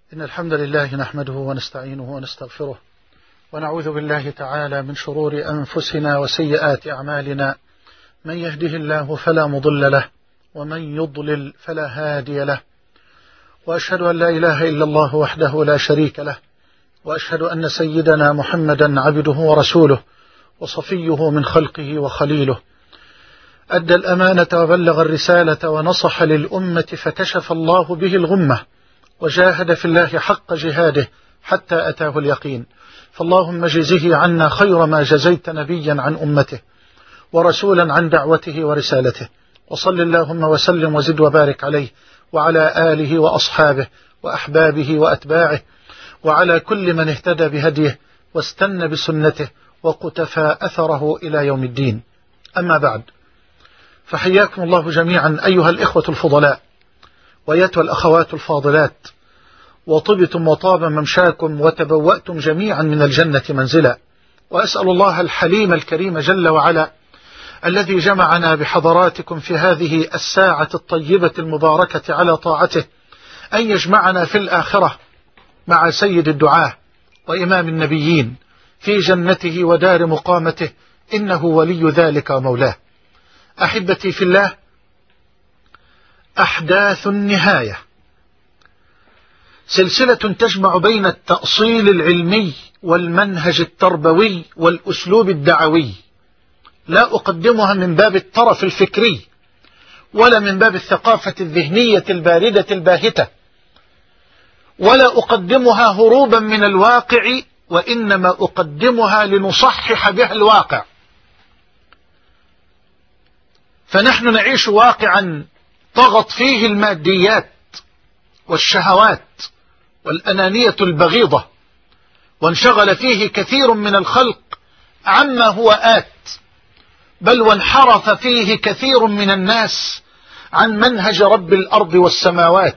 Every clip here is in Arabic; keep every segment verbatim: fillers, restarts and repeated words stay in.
إن الحمد لله نحمده ونستعينه ونستغفره ونعوذ بالله تعالى من شرور أنفسنا وسيئات أعمالنا. من يهده الله فلا مضل له ومن يضلل فلا هادي له، وأشهد أن لا إله إلا الله وحده لا شريك له، وأشهد أن سيدنا محمدا عبده ورسوله وصفيه من خلقه وخليله، أدى الأمانة وبلغ الرسالة ونصح للأمة فكشف الله به الغمة وجاهد في الله حق جهاده حتى أتاه اليقين. فاللهم جزه عنا خير ما جزيت نبيا عن أمته ورسولا عن دعوته ورسالته، وصل اللهم وسلم وزد وبارك عليه وعلى آله وأصحابه وأحبابه وأتباعه وعلى كل من اهتدى بهديه واستنى بسنته وقتفى أثره إلى يوم الدين. أما بعد، فحياكم الله جميعا أيها الإخوة الفضلاء وأيتها الأخوات الفاضلات، وطبتم وطاب ممشاكم وتبوأتم جميعا من الجنة منزلا. وأسأل الله الحليم الكريم جل وعلا الذي جمعنا بحضراتكم في هذه الساعة الطيبة المباركة على طاعته أن يجمعنا في الآخرة مع سيد الدعاة وإمام النبيين في جنته ودار مقامته، إنه ولي ذلك ومولاه. أحبتي في الله، أحداث النهاية سلسلة تجمع بين التأصيل العلمي والمنهج التربوي والأسلوب الدعوي، لا أقدمها من باب الطرف الفكري ولا من باب الثقافة الذهنية الباردة الباهتة، ولا أقدمها هروبا من الواقع، وإنما أقدمها لنصحح بها الواقع. فنحن نعيش واقعا طغت فيه الماديات والشهوات والأنانية البغيضة، وانشغل فيه كثير من الخلق عما هو آت، بل وانحرف فيه كثير من الناس عن منهج رب الأرض والسماوات.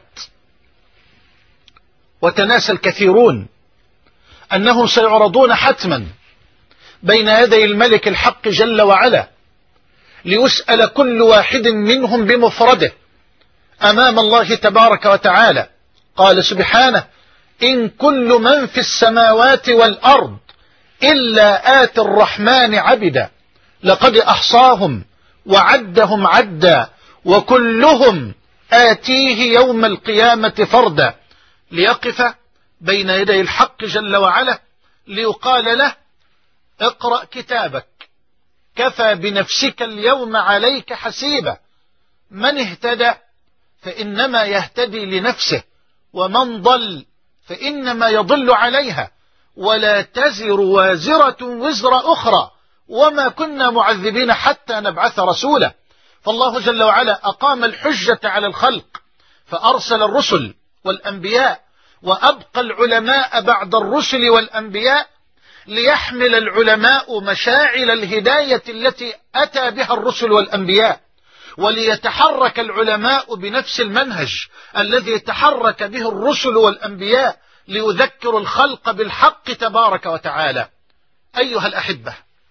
وتناسى الكثيرون أنهم سيعرضون حتما بين يدي الملك الحق جل وعلا ليسأل كل واحد منهم بمفرده أمام الله تبارك وتعالى. قال سبحانه: إن كل من في السماوات والأرض إلا آتي الرحمن عبدا لقد أحصاهم وعدهم عدا وكلهم آتيه يوم القيامة فردا، ليقف بين يدي الحق جل وعلا ليقال له: اقرأ كتابك كفى بنفسك اليوم عليك حسيبا، من اهتدى فإنما يهتدي لنفسه، ومن ضل فإنما يضل عليها، ولا تزر وازرة وزر أخرى، وما كنا معذبين حتى نبعث رسولا. فالله جل وعلا أقام الحجة على الخلق فأرسل الرسل والأنبياء، وأبقى العلماء بعد الرسل والأنبياء ليحمل العلماء مشاعل الهداية التي أتى بها الرسل والأنبياء، وليتحرك العلماء بنفس المنهج الذي تحرك به الرسل والأنبياء ليذكروا الخلق بالحق تبارك وتعالى. أيها الأحبة،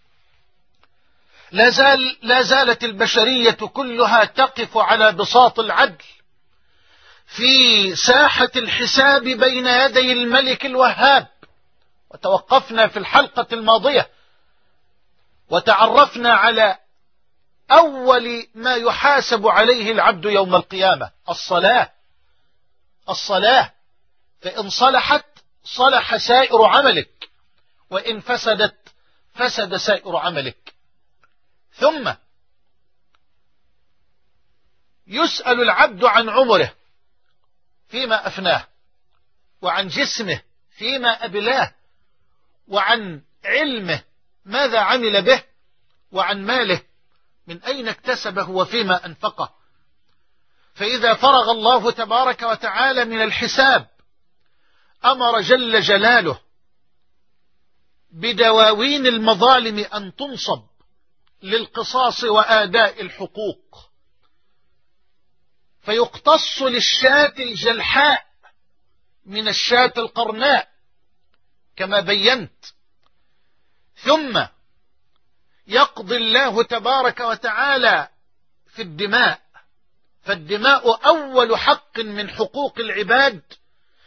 لا, زال لا زالت البشرية كلها تقف على بساط العدل في ساحة الحساب بين يدي الملك الوهاب. وتوقفنا في الحلقة الماضية وتعرفنا على أول ما يحاسب عليه العبد يوم القيامة: الصلاة. الصلاة فإن صلحت صلح سائر عملك، وإن فسدت فسد سائر عملك. ثم يسأل العبد عن عمره فيما أفناه، وعن جسمه فيما أبلاه، وعن علمه ماذا عمل به، وعن ماله من أين اكتسبه وفيما أنفقه. فإذا فرغ الله تبارك وتعالى من الحساب أمر جل جلاله بدواوين المظالم أن تنصب للقصاص وآداء الحقوق، فيقتص للشاة الجلحاء من الشاة القرناء كما بينت. ثم يقضي الله تبارك وتعالى في الدماء، فالدماء أول حق من حقوق العباد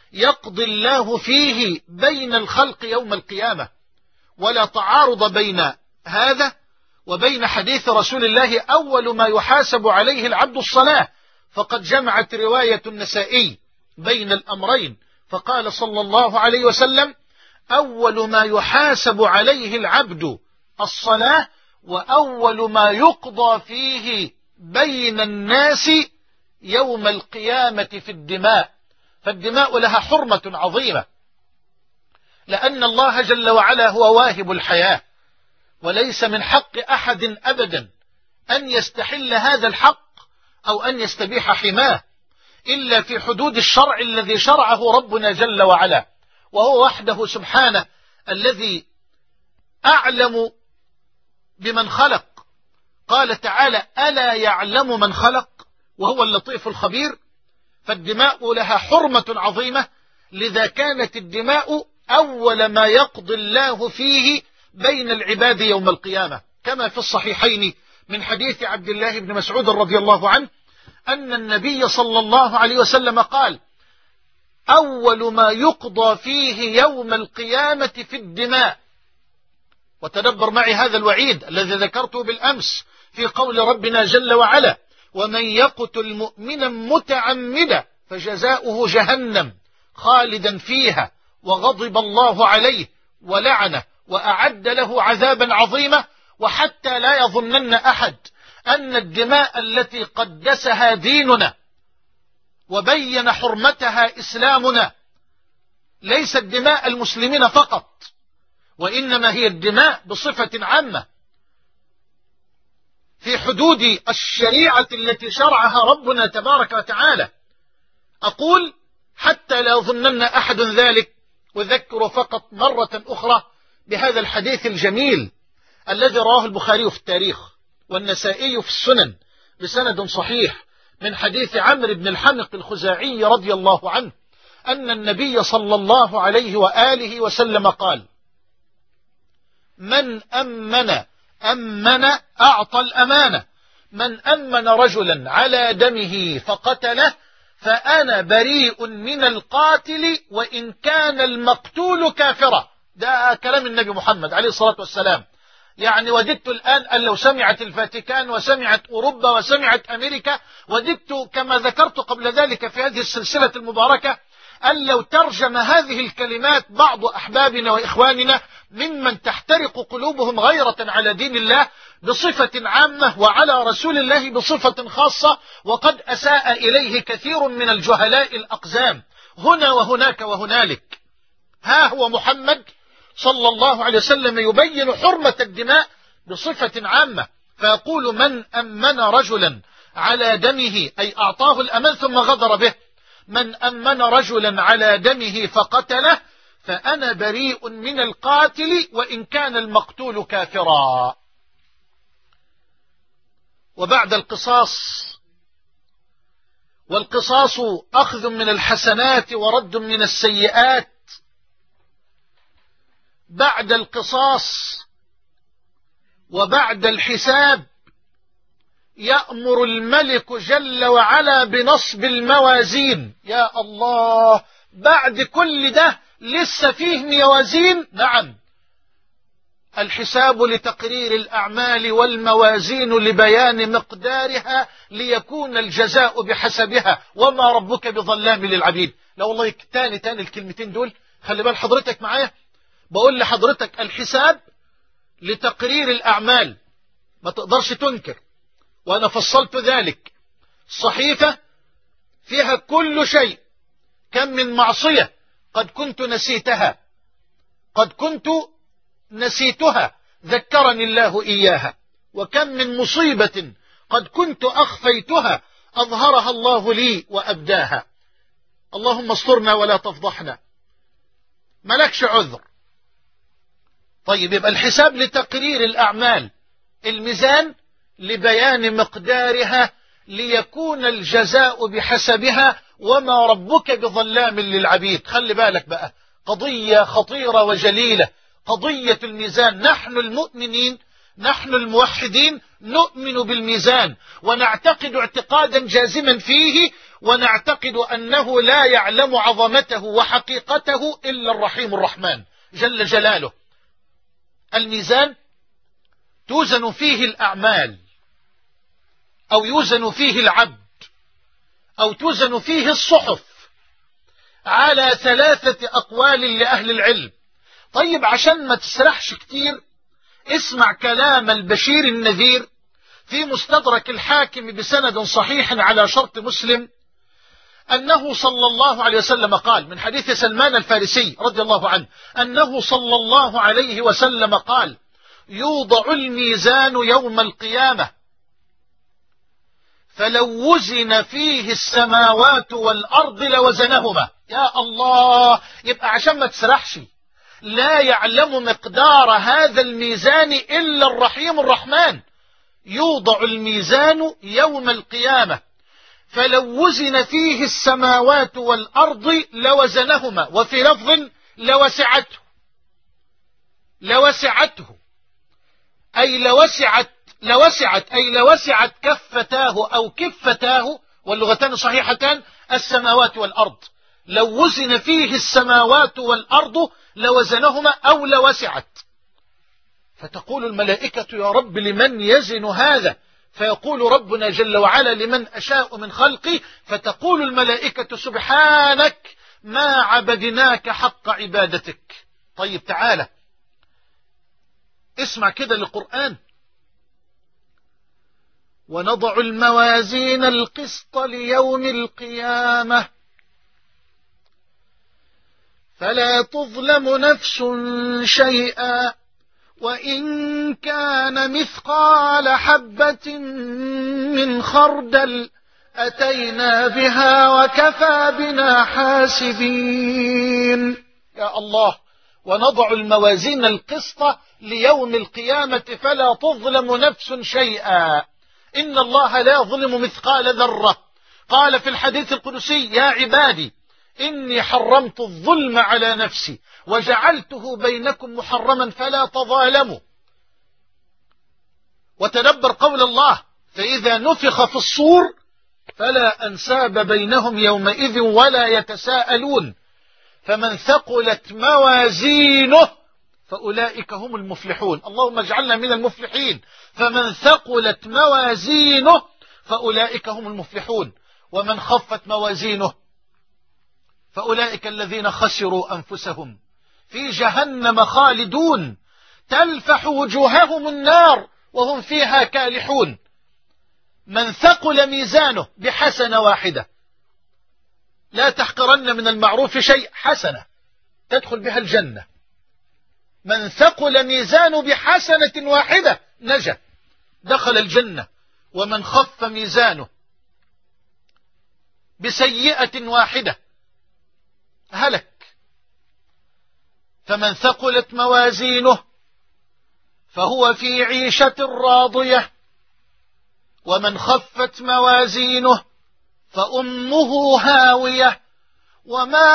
يقضي الله فيه بين الخلق يوم القيامة. ولا تعارض بين هذا وبين حديث رسول الله أول ما يحاسب عليه العبد الصلاة، فقد جمعت رواية النسائي بين الأمرين، فقال صلى الله عليه وسلم: أول ما يحاسب عليه العبد الصلاة، وأول ما يقضى فيه بين الناس يوم القيامة في الدماء. فالدماء لها حرمة عظيمة، لأن الله جل وعلا هو واهب الحياة، وليس من حق أحد أبدا أن يستحل هذا الحق أو أن يستبيح حماه إلا في حدود الشرع الذي شرعه ربنا جل وعلا، وهو وحده سبحانه الذي أعلم بمن خلق. قال تعالى: ألا يعلم من خلق وهو اللطيف الخبير. فالدماء لها حرمة عظيمة، لذا كانت الدماء أول ما يقضي الله فيه بين العباد يوم القيامة، كما في الصحيحين من حديث عبد الله بن مسعود رضي الله عنه أن النبي صلى الله عليه وسلم قال: أول ما يقضى فيه يوم القيامة في الدماء. وتدبر معي هذا الوعيد الذي ذكرته بالأمس في قول ربنا جل وعلا: ومن يقتل مؤمنا متعمدا فجزاؤه جهنم خالدا فيها وغضب الله عليه ولعنه وأعد له عذابا عظيما. وحتى لا يظنن أحد أن الدماء التي قدسها ديننا وبين حرمتها إسلامنا ليست دماء المسلمين فقط، وإنما هي الدماء بصفة عامة في حدود الشريعة التي شرعها ربنا تبارك وتعالى. أقول حتى لا يظنن أحد ذلك، أذكر فقط مرة أخرى بهذا الحديث الجميل الذي رواه البخاري في التاريخ والنسائي في السنن بسند صحيح من حديث عمرو بن الحمق الخزاعي رضي الله عنه أن النبي صلى الله عليه وآله وسلم قال: من أمن أمن أعطى الأمانة، من أمن رجلا على دمه فقتله فأنا بريء من القاتل وإن كان المقتول كافرا. ده كلام النبي محمد عليه الصلاة والسلام. يعني وددت الآن أن لو سمعت الفاتيكان وسمعت أوروبا وسمعت أمريكا، وددت كما ذكرت قبل ذلك في هذه السلسلة المباركة أن لو ترجم هذه الكلمات بعض أحبابنا وإخواننا ممن تحترق قلوبهم غيرة على دين الله بصفة عامة وعلى رسول الله بصفة خاصة، وقد أساء إليه كثير من الجهلاء الأقزام هنا وهناك وهنالك. ها هو محمد صلى الله عليه وسلم يبين حرمة الدماء بصفة عامة، فيقول: من أمن رجلا على دمه، أي أعطاه الأمان ثم غدر به، من أمن رجلا على دمه فقتله فأنا بريء من القاتل وإن كان المقتول كافرا. وبعد القصاص، والقصاص أخذ من الحسنات ورد من السيئات، بعد القصاص وبعد الحساب يأمر الملك جل وعلا بنصب الموازين. يا الله، بعد كل ده لسه فيه موازين؟ نعم، الحساب لتقرير الأعمال والموازين لبيان مقدارها ليكون الجزاء بحسبها وما ربك بظلام للعبيد. لا والله، تاني تاني الكلمتين دول خلي بال حضرتك معايا. بقول لحضرتك الحساب لتقرير الأعمال، ما تقدرش تنكر، وأنا فصلت ذلك. الصحيفة فيها كل شيء، كم من معصية قد كنت نسيتها، قد كنت نسيتها ذكرني الله إياها، وكم من مصيبة قد كنت أخفيتها أظهرها الله لي وأبداها. اللهم استرنا ولا تفضحنا، ملكش عذر. طيب، يبقى الحساب لتقرير الأعمال، الميزان لبيان مقدارها ليكون الجزاء بحسبها وما ربك بظلام للعبيد. خلي بالك بقى، قضية خطيرة وجليلة، قضية الميزان. نحن المؤمنين، نحن الموحدين نؤمن بالميزان ونعتقد اعتقادا جازما فيه، ونعتقد أنه لا يعلم عظمته وحقيقته إلا الرحيم الرحمن جل جلاله. الميزان توزن فيه الأعمال، أو يوزن فيه العبد، أو توزن فيه الصحف، على ثلاثة أقوال لأهل العلم. طيب عشان ما تسرحش كتير، اسمع كلام البشير النذير في مستدرك الحاكم بسند صحيح على شرط مسلم، أنه صلى الله عليه وسلم قال من حديث سلمان الفارسي رضي الله عنه، أنه صلى الله عليه وسلم قال: يوضع الميزان يوم القيامة فلو وزن فيه السماوات والأرض لوزنهما. يا الله، يبقى عشان ما تسرحش، لا يعلم مقدار هذا الميزان إلا الرحيم الرحمن. يوضع الميزان يوم القيامة فلو وزن فيه السماوات والأرض لوزنهما، وفي لفظ لوسعته. لوسعته أي لوسعت لوسعت أي لوسعت كفتاه أو كفتاه، واللغتان صحيحتان، السماوات والأرض. لو وزن فيه السماوات والأرض لوزنهما أو لوسعت. فتقول الملائكة: يا رب لمن يزن هذا؟ فيقول ربنا جل وعلا: لمن أشاء من خلقي. فتقول الملائكة: سبحانك ما عبدناك حق عبادتك. طيب تعالى اسمع كده للقرآن: ونضع الموازين القسط ليوم القيامة فلا تظلم نفس شيئا وإن كان مثقال حبة من خردل أتينا بها وكفى بنا حاسبين. يا الله، ونضع الموازين القسط ليوم القيامة فلا تظلم نفس شيئا. إن الله لا يظلم مثقال ذرة. قال في الحديث القدسي: يا عبادي إني حرمت الظلم على نفسي وجعلته بينكم محرما فلا تظالموا. وتدبر قول الله: فإذا نفخ في الصور فلا أنساب بينهم يومئذ ولا يتساءلون فمن ثقلت موازينه فأولئك هم المفلحون. اللهم اجعلنا من المفلحين. فمن ثقلت موازينه فأولئك هم المفلحون. ومن خفت موازينه فأولئك الذين خسروا أنفسهم في جهنم خالدون تلفح وجوههم النار وهم فيها كالحون. من ثقل ميزانه بحسنة واحدة، لا تحقرن من المعروف شيء، حسنة تدخل بها الجنة. من ثقل ميزانه بحسنة واحدة نجا، دخل الجنة. ومن خف ميزانه بسيئة واحدة هلك. فمن ثقلت موازينه فهو في عيشة راضية ومن خفت موازينه فأمه هاوية وما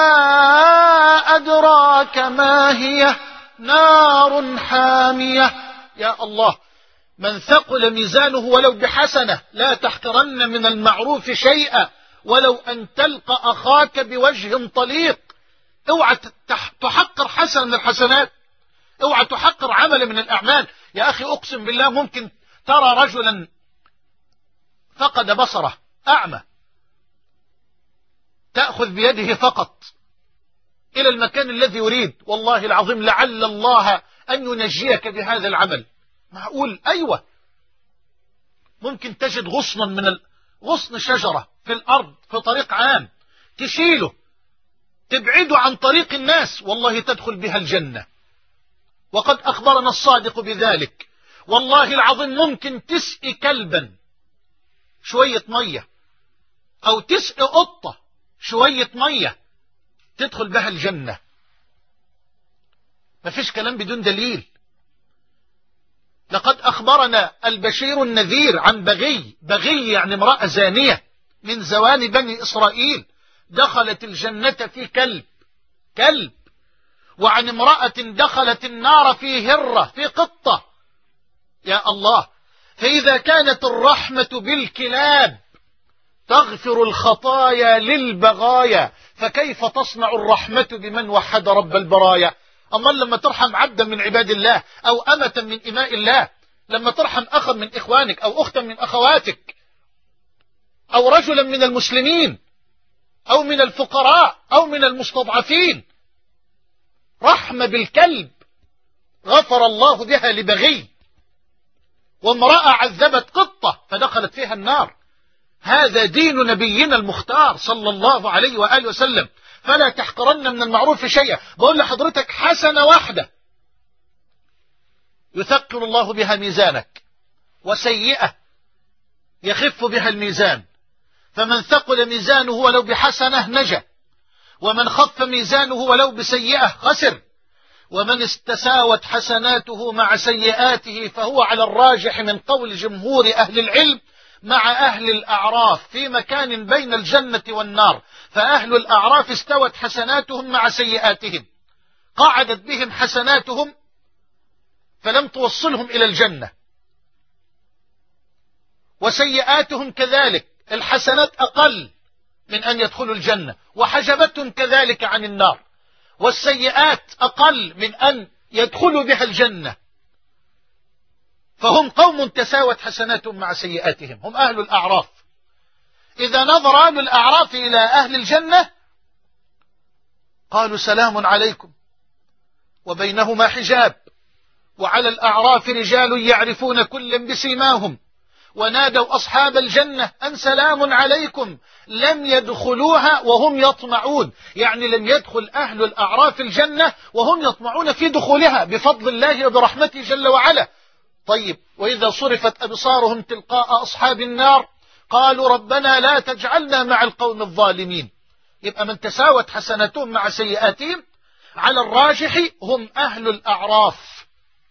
أدراك ما هي نار حامية. يا الله، من ثقل ميزانه ولو بحسنة، لا تحقرن من المعروف شيئا ولو أن تلقى أخاك بوجه طليق. اوعى تحقر حسن من الحسنات، اوعى تحقر عمل من الأعمال. يا أخي أقسم بالله ممكن ترى رجلا فقد بصره، أعمى، تأخذ بيده فقط إلى المكان الذي يريد، والله العظيم لعل الله أن ينجيك بهذا العمل. معقول؟ أيوة، ممكن تجد غصنا من ال... غصن شجرة في الأرض في طريق عام، تشيله تبعده عن طريق الناس، والله تدخل بها الجنة. وقد أخبرنا الصادق بذلك. والله العظيم ممكن تسقي كلبا شوية مية، أو تسقي قطة شوية مية، تدخل بها الجنة. ما فيش كلام بدون دليل. لقد أخبرنا البشير النذير عن بغي، بغي يعني امرأة زانية من زوان بني إسرائيل دخلت الجنة في كلب كلب وعن امرأة دخلت النار في هرة في قطة. يا الله، فإذا كانت الرحمة بالكلاب تغفر الخطايا للبغايا، فكيف تصنع الرحمة بمن وحد رب البرايا؟ أما لما ترحم عبدا من عباد الله أو أمة من إماء الله، لما ترحم أخا من إخوانك أو أختا من أخواتك أو رجلا من المسلمين أو من الفقراء أو من المستضعفين، رحمة بالكلب غفر الله بها لبغي، وامرأة عذبت قطة فدخلت فيها النار. هذا دين نبينا المختار صلى الله عليه وآله وسلم. فلا تحقرن من المعروف شيئا. بقول لحضرتك حسنة واحدة يثقل الله بها ميزانك، وسيئة يخف بها الميزان، فمن ثقل ميزانه ولو بحسنة نجا، ومن خف ميزانه ولو بسيئة خسر، ومن استساوت حسناته مع سيئاته فهو على الراجح من قول جمهور أهل العلم مع أهل الأعراف في مكان بين الجنة والنار. فأهل الأعراف استوت حسناتهم مع سيئاتهم، قعدت بهم حسناتهم فلم توصلهم إلى الجنة، وسيئاتهم كذلك، الحسنات أقل من أن يدخلوا الجنة وحجبتهم كذلك عن النار، والسيئات أقل من أن يدخلوا بها الجنة. فهم قوم تساوت حسناتهم مع سيئاتهم، هم أهل الأعراف. إذا نظر أهل الأعراف إلى أهل الجنة قالوا سلام عليكم، وبينهما حجاب، وعلى الأعراف رجال يعرفون كلا بسيماهم، ونادوا أصحاب الجنة أن سلام عليكم، لم يدخلوها وهم يطمعون، يعني لم يدخل أهل الأعراف الجنة وهم يطمعون في دخولها بفضل الله وبرحمته جل وعلا. طيب، وإذا صرفت أبصارهم تلقاء أصحاب النار قالوا ربنا لا تجعلنا مع القوم الظالمين. يبقى من تساوت حسناتهم مع سيئاتهم على الراجح هم أهل الأعراف.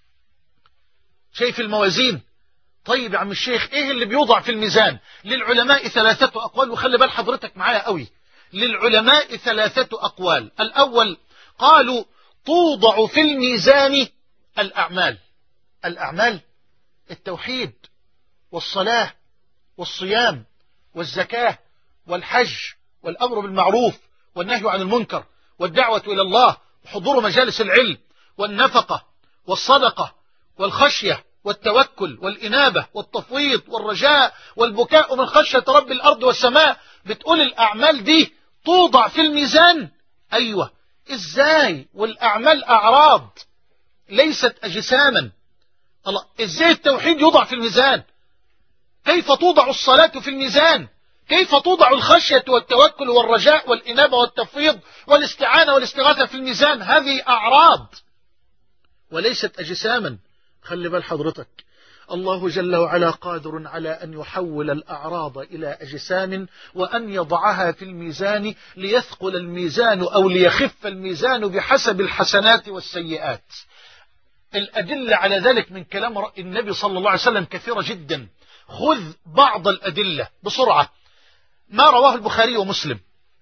شايف الموازين؟ طيب يا عم الشيخ، ايه اللي بيوضع في الميزان؟ للعلماء ثلاثة أقوال، وخلي بال حضرتك معايا قوي. للعلماء ثلاثة أقوال. الأول قالوا توضع في الميزان الأعمال. الأعمال التوحيد والصلاة والصيام والزكاة والحج والأمر بالمعروف والنهي عن المنكر والدعوة إلى الله وحضور مجالس العلم والنفقة والصدقة والخشية والتوكل والإنابة والتفويض والرجاء والبكاء من خشية رب الأرض والسماء. بتقول الأعمال دي توضع في الميزان؟ أيوة. إزاي والأعمال أعراض ليست أجساما؟ الله، إزاي التوحيد يوضع في الميزان؟ كيف توضع الصلاة في الميزان؟ كيف توضع الخشية والتوكل والرجاء والإنابة والتفويض والاستعانة والاستغاثة في الميزان؟ هذه أعراض وليست أجساما. خلي بال حضرتك، الله جل وعلا قادر على أن يحول الأعراض إلى أجسام وأن يضعها في الميزان ليثقل الميزان أو ليخف الميزان بحسب الحسنات والسيئات. الأدلة على ذلك من كلام النبي صلى الله عليه وسلم كثيرة جدا. خذ بعض الأدلة بسرعة. ما رواه البخاري ومسلم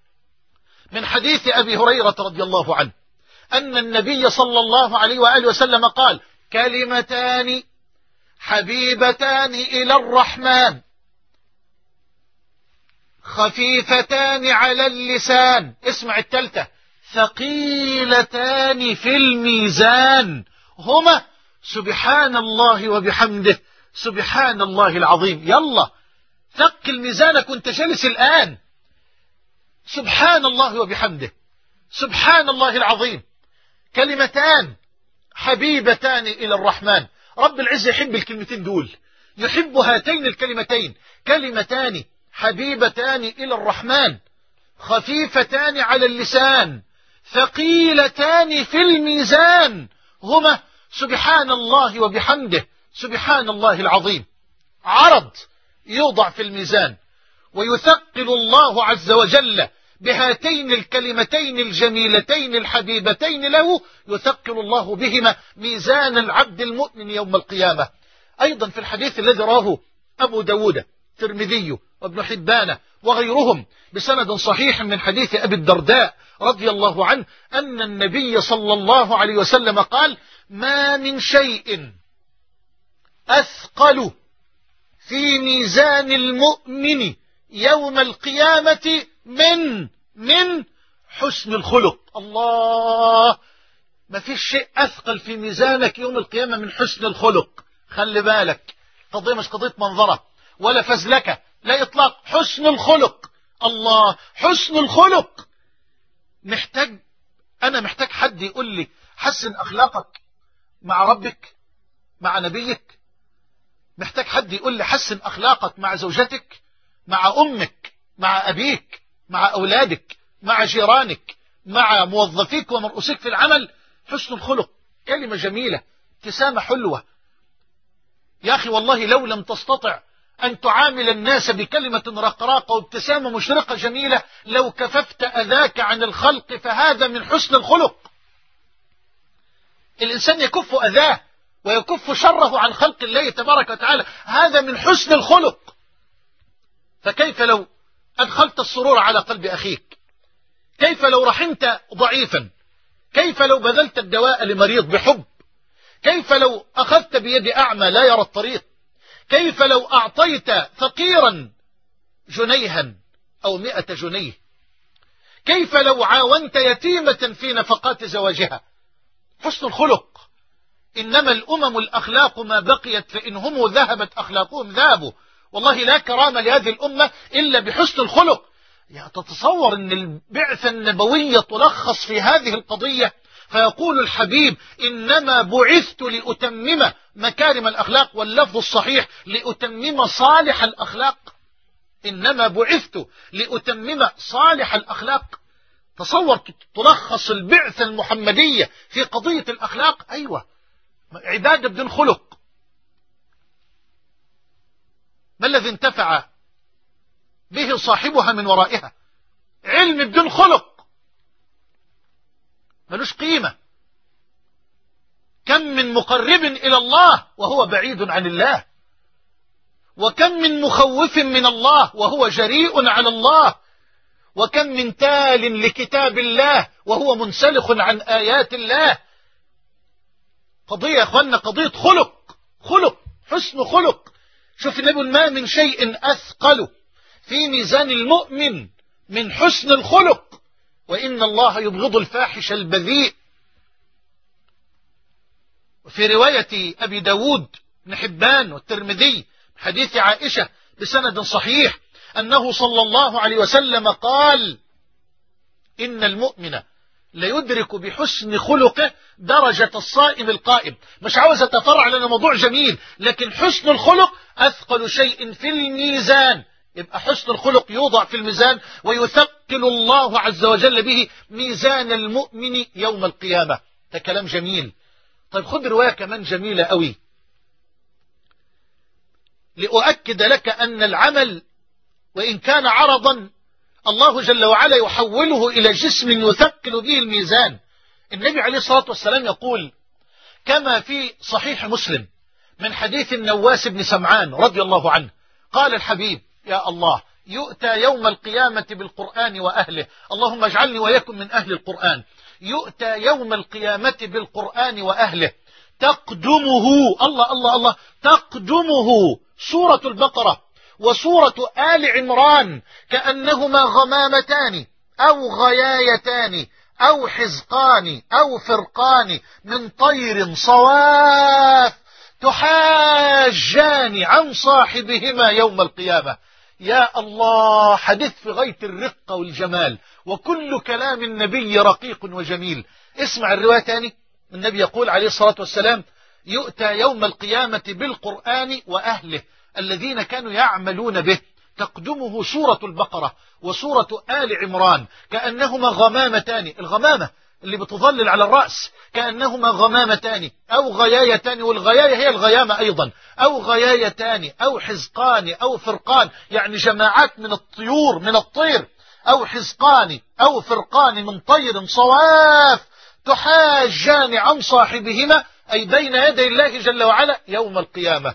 من حديث أبي هريرة رضي الله عنه أن النبي صلى الله عليه وآله وسلم قال كلمتان حبيبتان إلى الرحمن خفيفتان على اللسان، اسمع التالتة، ثقيلتان في الميزان، هما سبحان الله وبحمده سبحان الله العظيم. يلا ثقل ميزانك وانت جالس الآن. سبحان الله وبحمده سبحان الله العظيم، كلمتان حبيبتان إلى الرحمن. رب العزة يحب الكلمتين دول، يحب هاتين الكلمتين، كلمتان حبيبتان إلى الرحمن خفيفتان على اللسان ثقيلتان في الميزان، هما سبحان الله وبحمده سبحان الله العظيم. عرض يوضع في الميزان، ويثقل الله عز وجل بهاتين الكلمتين الجميلتين الحبيبتين له، يثقل الله بهما ميزان العبد المؤمن يوم القيامة. أيضا في الحديث الذي راه أبو داود الترمذي وابن حبان وغيرهم بسند صحيح من حديث أبي الدرداء رضي الله عنه أن النبي صلى الله عليه وسلم قال ما من شيء أثقل في ميزان المؤمن يوم القيامة من من حسن الخلق. الله، ما فيش شيء أثقل في ميزانك يوم القيامة من حسن الخلق. خلي بالك، قضية مش قضية منظرة ولا فزلكة، لا إطلاق، حسن الخلق. الله، حسن الخلق. محتاج أنا محتاج حد يقول لي حسن أخلاقك مع ربك، مع نبيك. محتاج حد يقول لي حسن أخلاقك مع زوجتك، مع أمك، مع أبيك، مع أولادك، مع جيرانك، مع موظفيك ومرؤوسيك في العمل. حسن الخلق كلمة جميلة، ابتسامة حلوة. يا أخي والله لو لم تستطع أن تعامل الناس بكلمة رقراقة وابتسامة مشرقة جميلة، لو كففت أذاك عن الخلق، فهذا من حسن الخلق. الإنسان يكف أذاه ويكف شره عن خلق الله تبارك وتعالى، هذا من حسن الخلق. فكيف لو أدخلت السرور على قلب أخيك؟ كيف لو رحمت ضعيفا؟ كيف لو بذلت الدواء لمريض بحب؟ كيف لو أخذت بيد أعمى لا يرى الطريق؟ كيف لو أعطيت فقيرا جنيها أو مئة جنيه؟ كيف لو عاونت يتيمة في نفقات زواجها؟ حسن الخلق. إنما الأمم الأخلاق ما بقيت، فإن هم ذهبت أخلاقهم ذهبوا. والله لا كرامة لهذه الأمة إلا بحسن الخلق. يعني تتصور أن البعثة النبوية تلخص في هذه القضية، فيقول الحبيب إنما بعثت لأتمم مكارم الأخلاق، واللفظ الصحيح لأتمم صالح الأخلاق. إنما بعثت لأتمم صالح الأخلاق. تصور تلخص البعثة المحمدية في قضية الأخلاق. أيوة، عبادة بدون خلق. ما الذي انتفع به صاحبها من ورائها؟ علم بدون خلق ملوش قيمة. كم من مقرب إلى الله وهو بعيد عن الله، وكم من مخوف من الله وهو جريء على الله، وكم من تال لكتاب الله وهو منسلخ عن آيات الله. قضية يا أخوانا، قضية خلق، خلق، حسن خلق. شوف النبي، ما من شيء أثقل في ميزان المؤمن من حسن الخلق، وإن الله يبغض الفاحش البذيء. وفي رواية أبي داود بن حبان والترمذي حديث عائشة بسند صحيح أنه صلى الله عليه وسلم قال إن المؤمن ليدرك بحسن خلقه درجة الصائم القائم. مش عاوز أتفرع لأنه موضوع جميل، لكن حسن الخلق أثقل شيء في الميزان. يبقى حسن الخلق يوضع في الميزان ويثقل الله عز وجل به ميزان المؤمن يوم القيامة. ده كلام جميل. طيب خذ رواية كمان جميلة قوي لأؤكد لك أن العمل وإن كان عرضا، الله جل وعلا يحوله إلى جسم يثقل به الميزان. النبي عليه الصلاة والسلام يقول كما في صحيح مسلم من حديث النواس بن سمعان رضي الله عنه، قال الحبيب يا الله يؤتى يوم القيامة بالقرآن وأهله، اللهم اجعلني ويكن من أهل القرآن. يؤتى يوم القيامة بالقرآن وأهله، تقدمه الله الله الله تقدمه سورة البقرة وسورة آل عمران كأنهما غمامتان أو غيايتان أو حزقان أو فرقان من طير صواف تحاجان عن صاحبهما يوم القيامة. يا الله، حديث في غاية الرقة والجمال، وكل كلام النبي رقيق وجميل. اسمع الرواية تاني. النبي يقول عليه الصلاة والسلام يؤتى يوم القيامة بالقرآن وأهله الذين كانوا يعملون به، تقدمه سورة البقرة وسورة آل عمران كأنهما غمامتان، الغمامة اللي بتظلل على الرأس، كأنهما غمامتان أو غيايتان، والغياية هي الغيامة أيضا، أو غيايتان أو حزقان أو فرقان، يعني جماعات من الطيور من الطير، أو حزقان أو فرقان من طير صواف تحاجان عن صاحبهما، أي بين يدي الله جل وعلا يوم القيامة.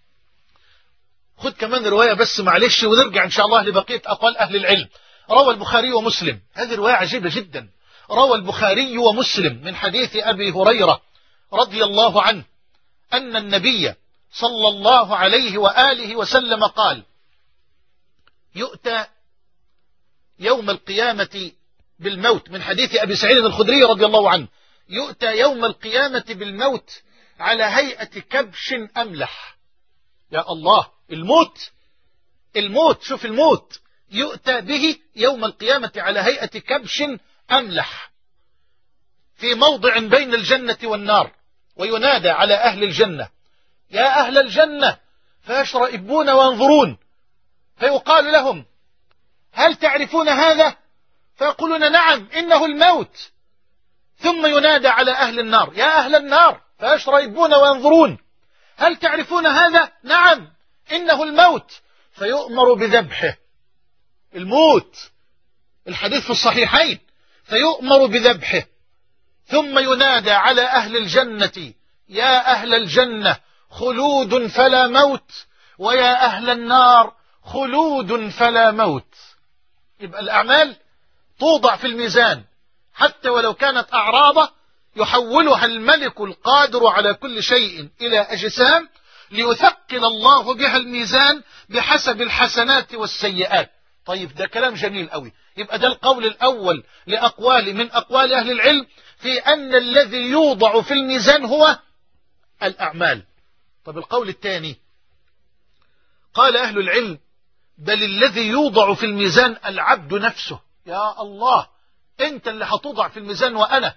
خد كمان رواية بس معلش ونرجع إن شاء الله لبقية أقوال أهل العلم. روى البخاري ومسلم، هذه رواية عجيبة جدا. روى البخاري ومسلم من حديث أبي هريرة رضي الله عنه أن النبي صلى الله عليه وآله وسلم قال: يؤتى يوم القيامة بالموت، من حديث أبي سعيد الخدري رضي الله عنه، يؤتى يوم القيامة بالموت على هيئة كبش أملح. يا الله، الموت الموت شوف الموت يؤتى به يوم القيامة على هيئة كبش أملح في موضع بين الجنة والنار، وينادى على أهل الجنة: يا أهل الجنة، فيشرئبون وينظرون، فيقال لهم: هل تعرفون هذا؟ فيقولون: نعم، إنه الموت. ثم ينادى على أهل النار: يا أهل النار، فيشرئبون وينظرون، هل تعرفون هذا؟ نعم، إنه الموت. فيؤمر بذبحه، الموت، الحديث في الصحيحين، فيؤمر بذبحه. ثم ينادى على أهل الجنة: يا أهل الجنة، خلود فلا موت، ويا أهل النار، خلود فلا موت. يبقى الأعمال توضع في الميزان، حتى ولو كانت أعراضة يحولها الملك القادر على كل شيء إلى أجسام، ليثقل الله بها الميزان بحسب الحسنات والسيئات. طيب، ده كلام جميل قوي. يبقى ده القول الأول لأقوال من أقوال أهل العلم في أن الذي يوضع في الميزان هو الأعمال. طب القول الثاني، قال أهل العلم: بل الذي يوضع في الميزان العبد نفسه. يا الله، أنت اللي هتوضع في الميزان وأنا.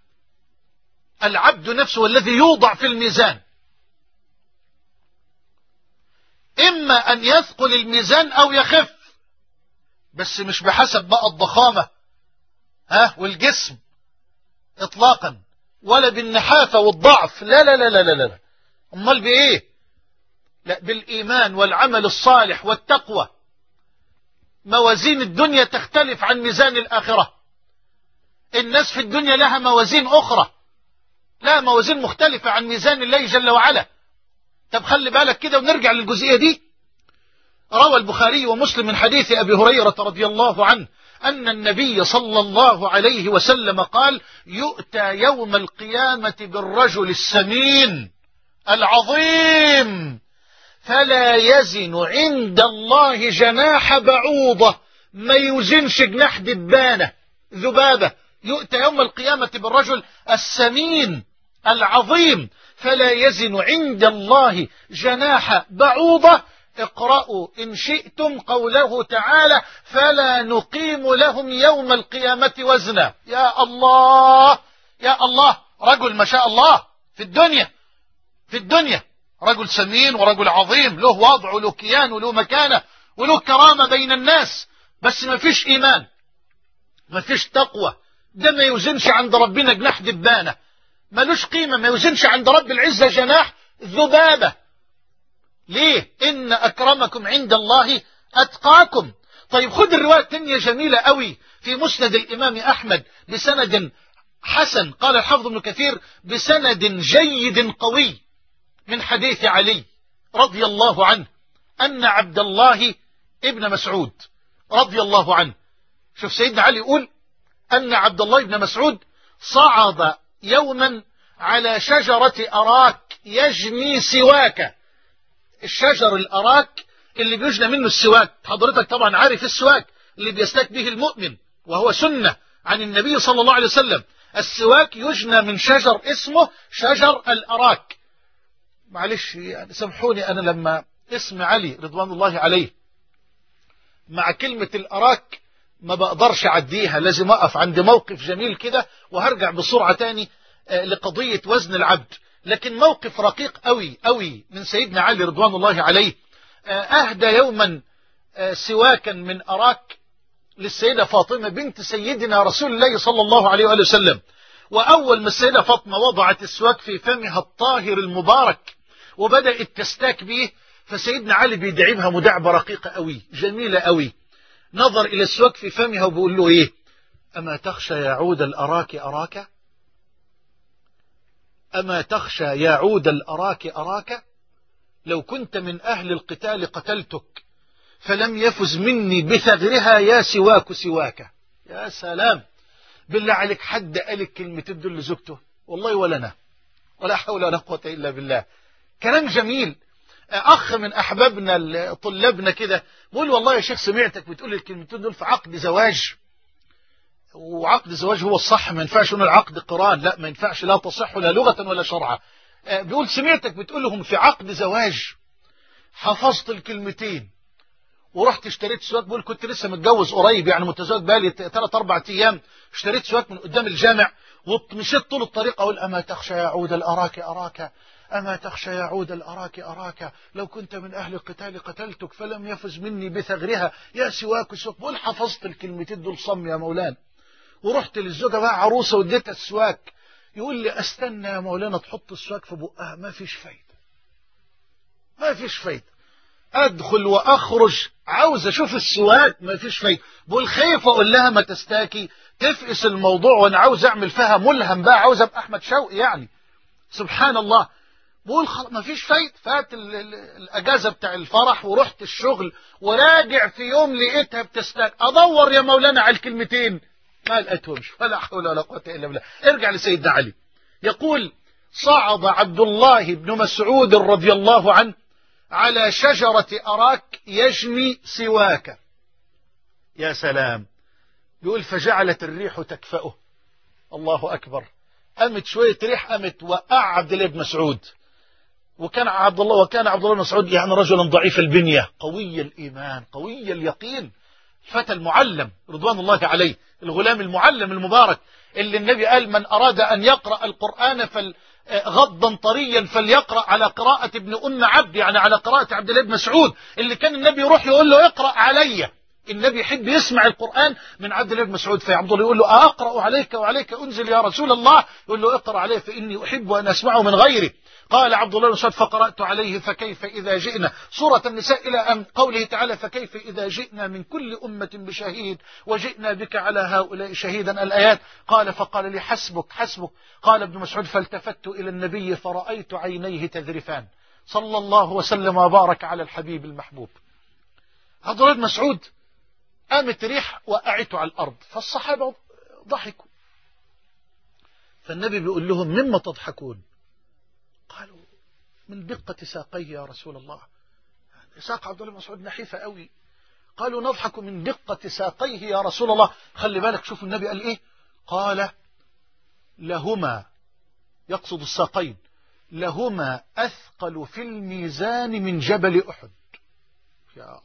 العبد نفسه الذي يوضع في الميزان، إما أن يثقل الميزان أو يخف، بس مش بحسب بقى الضخامة ها والجسم إطلاقا، ولا بالنحافة والضعف، لا لا لا لا لا لا. أمال بإيه؟ لا، بالإيمان والعمل الصالح والتقوى. موازين الدنيا تختلف عن ميزان الآخرة. الناس في الدنيا لها موازين أخرى، لا موازين مختلفة عن ميزان الله جل وعلا. طب خلي بالك كده ونرجع للجزئية دي. روى البخاري ومسلم من حديث أبي هريرة رضي الله عنه أن النبي صلى الله عليه وسلم قال: يؤتى يوم القيامة بالرجل السمين العظيم، فلا يزن عند الله جناح بعوضة، ما يوزنش جناح دبانة ذبابة. يؤتى يوم القيامة بالرجل السمين العظيم، فلا يزن عند الله جناح بعوضة. اقرأوا إن شئتم قوله تعالى: فلا نقيم لهم يوم القيامة وزنا. يا الله يا الله، رجل ما شاء الله في الدنيا في الدنيا رجل سمين ورجل عظيم، له وضع وله كيان وله مكانة وله كرامة بين الناس، بس ما فيش إيمان، ما فيش تقوى. ده ما يوزنش عند ربنا جناح دبانة، ملوش قيمة، ما يوزنش عند رب العزة جناح ذبابة. ليه؟ إن أكرمكم عند الله أتقاكم. طيب خد الرواية الثانية جميلة قوي في مسند الإمام أحمد بسند حسن، قال الحافظ ابن كثير بسند جيد قوي، من حديث علي رضي الله عنه أن عبد الله ابن مسعود رضي الله عنه، شوف سيدنا علي يقول أن عبد الله ابن مسعود صعد يوما على شجرة أراك يجني سواك. الشجر الأراك اللي بيجنى منه السواك، حضرتك طبعا عارف السواك اللي بيستاك به المؤمن، وهو سنة عن النبي صلى الله عليه وسلم. السواك يجنى من شجر اسمه شجر الأراك. معلش يعني سامحوني، أنا لما اسم علي رضوان الله عليه مع كلمة الأراك ما بقدرش أعديها، لازم أقف عند موقف جميل كده وهرجع بسرعة تاني لقضية وزن العبد. لكن موقف رقيق قوي قوي من سيدنا علي رضوان الله عليه، أهدى يوما سواكا من أراك للسيدة فاطمة بنت سيدنا رسول الله صلى الله عليه وآله وسلم. وأول ما السيدة فاطمة وضعت السواك في فمها الطاهر المبارك وبدأت تستاك به، فسيدنا علي بيدعي بها مداعبة رقيقة قوي جميلة قوي. نظر إلى السواك في فمها وبيقول له إيه: أما تخشى يا عود الأراك أراك؟ أما تخشى يا عود الأراك أراك؟ لو كنت من أهل القتال قتلتك، فلم يفز مني بثغرها يا سواك سواك. يا سلام، بالله عليك حد قال الكلمتين دول لزوجته؟ والله ولا أنا، ولا حول ولا قوة إلا بالله. كلام جميل. أخ من أحبابنا طلابنا كده بقول والله يا شيخ سمعتك بتقول الكلمتين دول في عقد زواج، وعقد الزواج هو الصح، ما ينفعش نقول عقد قران، لا ما ينفعش، لا تصح لا لغة ولا شرعا. بيقول سمعتك بتقولهم في عقد زواج، حفظت الكلمتين ورحت اشتريت سواك. بقول كنت لسه متجوز قريب يعني متزوج بقالي ثلاث اربع ايام، اشتريت سواك من قدام الجامع ومشيت طول الطريق اقول اما تخشى يا عود الاراك اراك، اما تخشى يا عود الاراك اراك، لو كنت من اهل القتال قتلتك فلم يفز مني بثغرها يا سواك سواك. بقول حفظت الكلمتين دول صم يا مولانا، ورحت للزوجه بقى عروسه واديتها السواك. يقول لي استنى يا مولانا تحط السواك في بقها، ما فيش فايده، ما فيش فايده، ادخل واخرج عاوز اشوف السواك ما فيش فايده. بقول خايف اقول لها ما تستاكي تفقس الموضوع وانا عاوز اعمل فيها ملهم بقى، عاوز ابقى احمد شوقي يعني. سبحان الله. بقول خلاص ما فيش فايده. فات الاجازه بتاع الفرح ورحت الشغل، وراجع في يوم لقيتها بتستاك. ادور يا مولانا على الكلمتين ما لقيتهمش، ولا حول ولا قوه الا بالله. ارجع لسيدنا علي يقول صعد عبد الله بن مسعود رضي الله عنه على شجرة أراك يجني سواك. يا سلام. يقول فجعلت الريح تكفأه. الله أكبر. قامت شوية ريح قامت وقع عبد الله بن مسعود. وكان عبد الله وكان عبد الله بن مسعود يعني رجلا ضعيف البنية قوي الإيمان قوي اليقين، فتى المعلم رضوان الله عليه، الغلام المعلم المبارك اللي النبي قال من أراد أن يقرأ القرآن فل غضا طريا فليقرأ على قراءة ابن أم عبد، يعني على قراءة عبد الله بن مسعود، اللي كان النبي يروح يقول له اقرأ علي. النبي يحب يسمع القرآن من عبد الله بن مسعود، فعبد الله يقول له أقرأ عليك وعليك أنزل يا رسول الله، يقول له اقرأ عليه فإني أحب أن أسمعه من غيري. قال عبد الله بن مسعود فقرأت عليه فكيف إذا جئنا، سورة النساء إلى أن قوله تعالى فكيف إذا جئنا من كل أمة بشهيد وجئنا بك على هؤلاء شهيدا الآيات. قال فقال لي حسبك حسبك. قال ابن مسعود فالتفت إلى النبي فرأيت عينيه تذرفان. صلى الله وسلم وبارك على الحبيب المحبوب. عبد الله بن مسعود قامت ريح وقعته على الأرض، فالصحابة ضحكوا، فالنبي بيقول لهم مما تضحكون؟ قالوا من دقة ساقيه يا رسول الله. ساق عبد الله بن مسعود نحيفة قوي. قالوا نضحك من دقة ساقيه يا رسول الله. خلي بالك شوف النبي قال ايه، قال لهما، يقصد الساقين، لهما أثقل في الميزان من جبل أحد. يا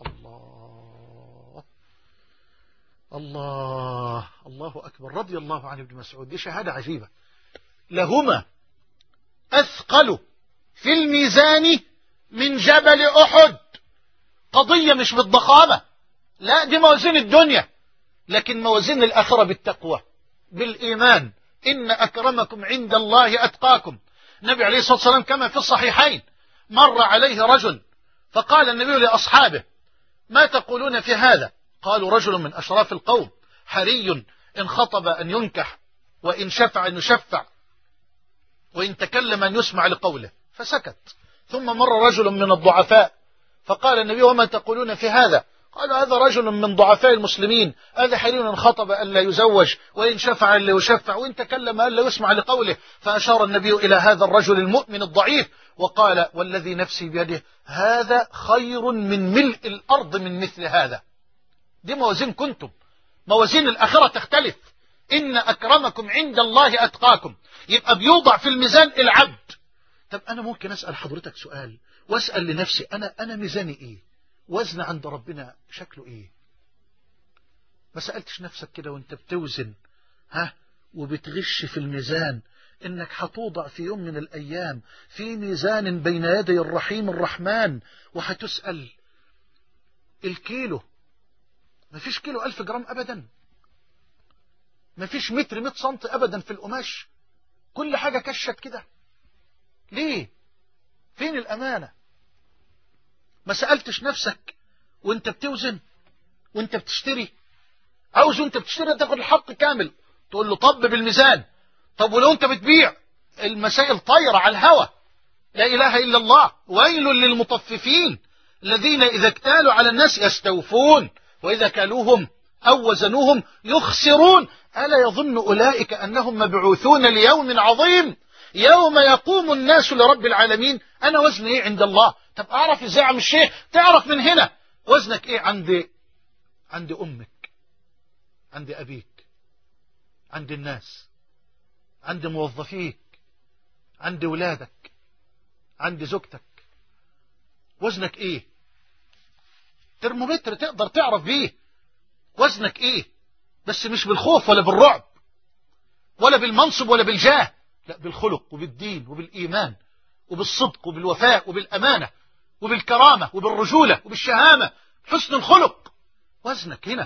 الله الله الله أكبر. رضي الله عن ابن مسعود. دي شهادة عجيبة. لهما أثقل في الميزان من جبل أحد. قضية مش بالضخامة، لا دي موازين الدنيا، لكن موازين الآخرة بالتقوى بالإيمان. إن أكرمكم عند الله أتقاكم. النبي عليه الصلاة والسلام كما في الصحيحين مر عليه رجل فقال النبي لأصحابه ما تقولون في هذا؟ قالوا رجل من أشراف القوم حري إن خطب أن ينكح وإن شفع أن يشفع وإن تكلم أن يسمع لقوله، فسكت. ثم مر رجل من الضعفاء فقال النبي وما تقولون في هذا؟ قال هذا رجل من ضعفاء المسلمين، هذا حري إن خطب أن لا يزوج وإن شفع أن لا يشفع وإن تكلم أن لا يسمع لقوله. فأشار النبي إلى هذا الرجل المؤمن الضعيف وقال والذي نفسي بيده هذا خير من ملء الأرض من مثل هذا. دي موازين كنتم، موازين الآخرة تختلف. إن أكرمكم عند الله أتقاكم. يبقى بيوضع في الميزان العبد. طب أنا ممكن أسأل حضرتك سؤال وأسأل لنفسي أنا أنا ميزاني إيه؟ وزن عند ربنا شكله إيه؟ ما سألتش نفسك كده وانت بتوزن ها وبتغش في الميزان إنك هتوضع في يوم من الأيام في ميزان بين يدي الرحيم الرحمن وهتسأل الكيلو. ما فيش كيلو ألف جرام أبدا، ما فيش متر مئة سنت أبدا في القماش، كل حاجة كشت كده. ليه؟ فين الأمانة؟ ما سألتش نفسك وانت بتوزن وانت بتشتري؟ عاوز وانت بتشتري تاخد الحق كامل، تقول له طب بالميزان. طب ولو انت بتبيع المسائل طايرة على الهوى. لا إله إلا الله. ويل للمطففين الذين إذا اكتالوا على الناس يستوفون وإذا كالوهم أو وزنوهم يخسرون. ألا يظن أولئك أنهم مبعوثون ليوم عظيم يوم يقوم الناس لرب العالمين أنا وزني إيه عند الله. طب أعرف إزاي عم الشيخ؟ تعرف من هنا وزنك إيه عند عند أمك، عند أبيك، عند الناس، عند موظفيك، عند ولادك، عند زوجتك. وزنك إيه؟ ترمومتر تقدر تعرف بيه وزنك إيه، بس مش بالخوف ولا بالرعب ولا بالمنصب ولا بالجاه، لا، بالخلق وبالدين وبالإيمان وبالصدق وبالوفاء وبالأمانة وبالكرامة وبالرجولة وبالشهامة، حسن الخلق. وزنك هنا.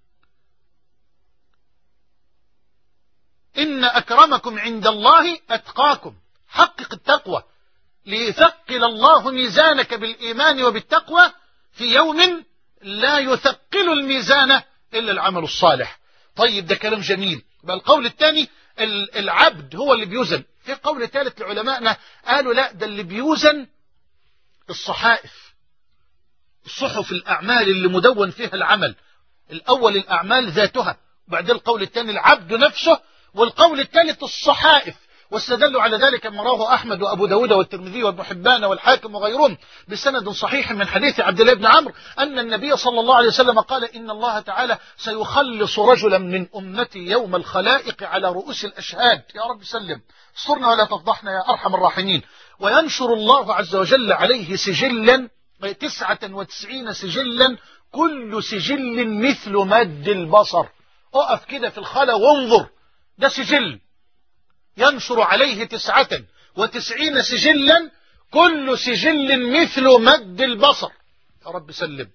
إن أكرمكم عند الله أتقاكم. حقق التقوى ليثقل الله ميزانك بالإيمان وبالتقوى في يوم لا يثقل الميزان إلا العمل الصالح. طيب ده كلام جميل. بل القول الثاني العبد هو اللي بيوزن. في قول ثالث لعلمائنا قالوا لا، ده اللي بيوزن الصحائف، الصحف الأعمال اللي مدون فيها العمل. الأول الأعمال ذاتها، وبعدين القول الثاني العبد نفسه، والقول الثالث الصحائف. واستدلوا على ذلك ما رواه أحمد وأبو داود والترمذي وابن حبان والحاكم وغيرهم بسند صحيح من حديث عبد الله بن عمرو أن النبي صلى الله عليه وسلم قال إن الله تعالى سيخلص رجلا من أمتي يوم الخلائق على رؤوس الأشهاد. يا رب سلم، استرنا ولا تفضحنا يا أرحم الراحمين. وينشر الله عز وجل عليه سجلا تسعة وتسعين سجلا، كل سجل مثل مد البصر. اقف كده في الخلا وانظر، ده سجل ينشر عليه تسعة وتسعين سجلا، كل سجل مثل مد البصر. يا رب سلم.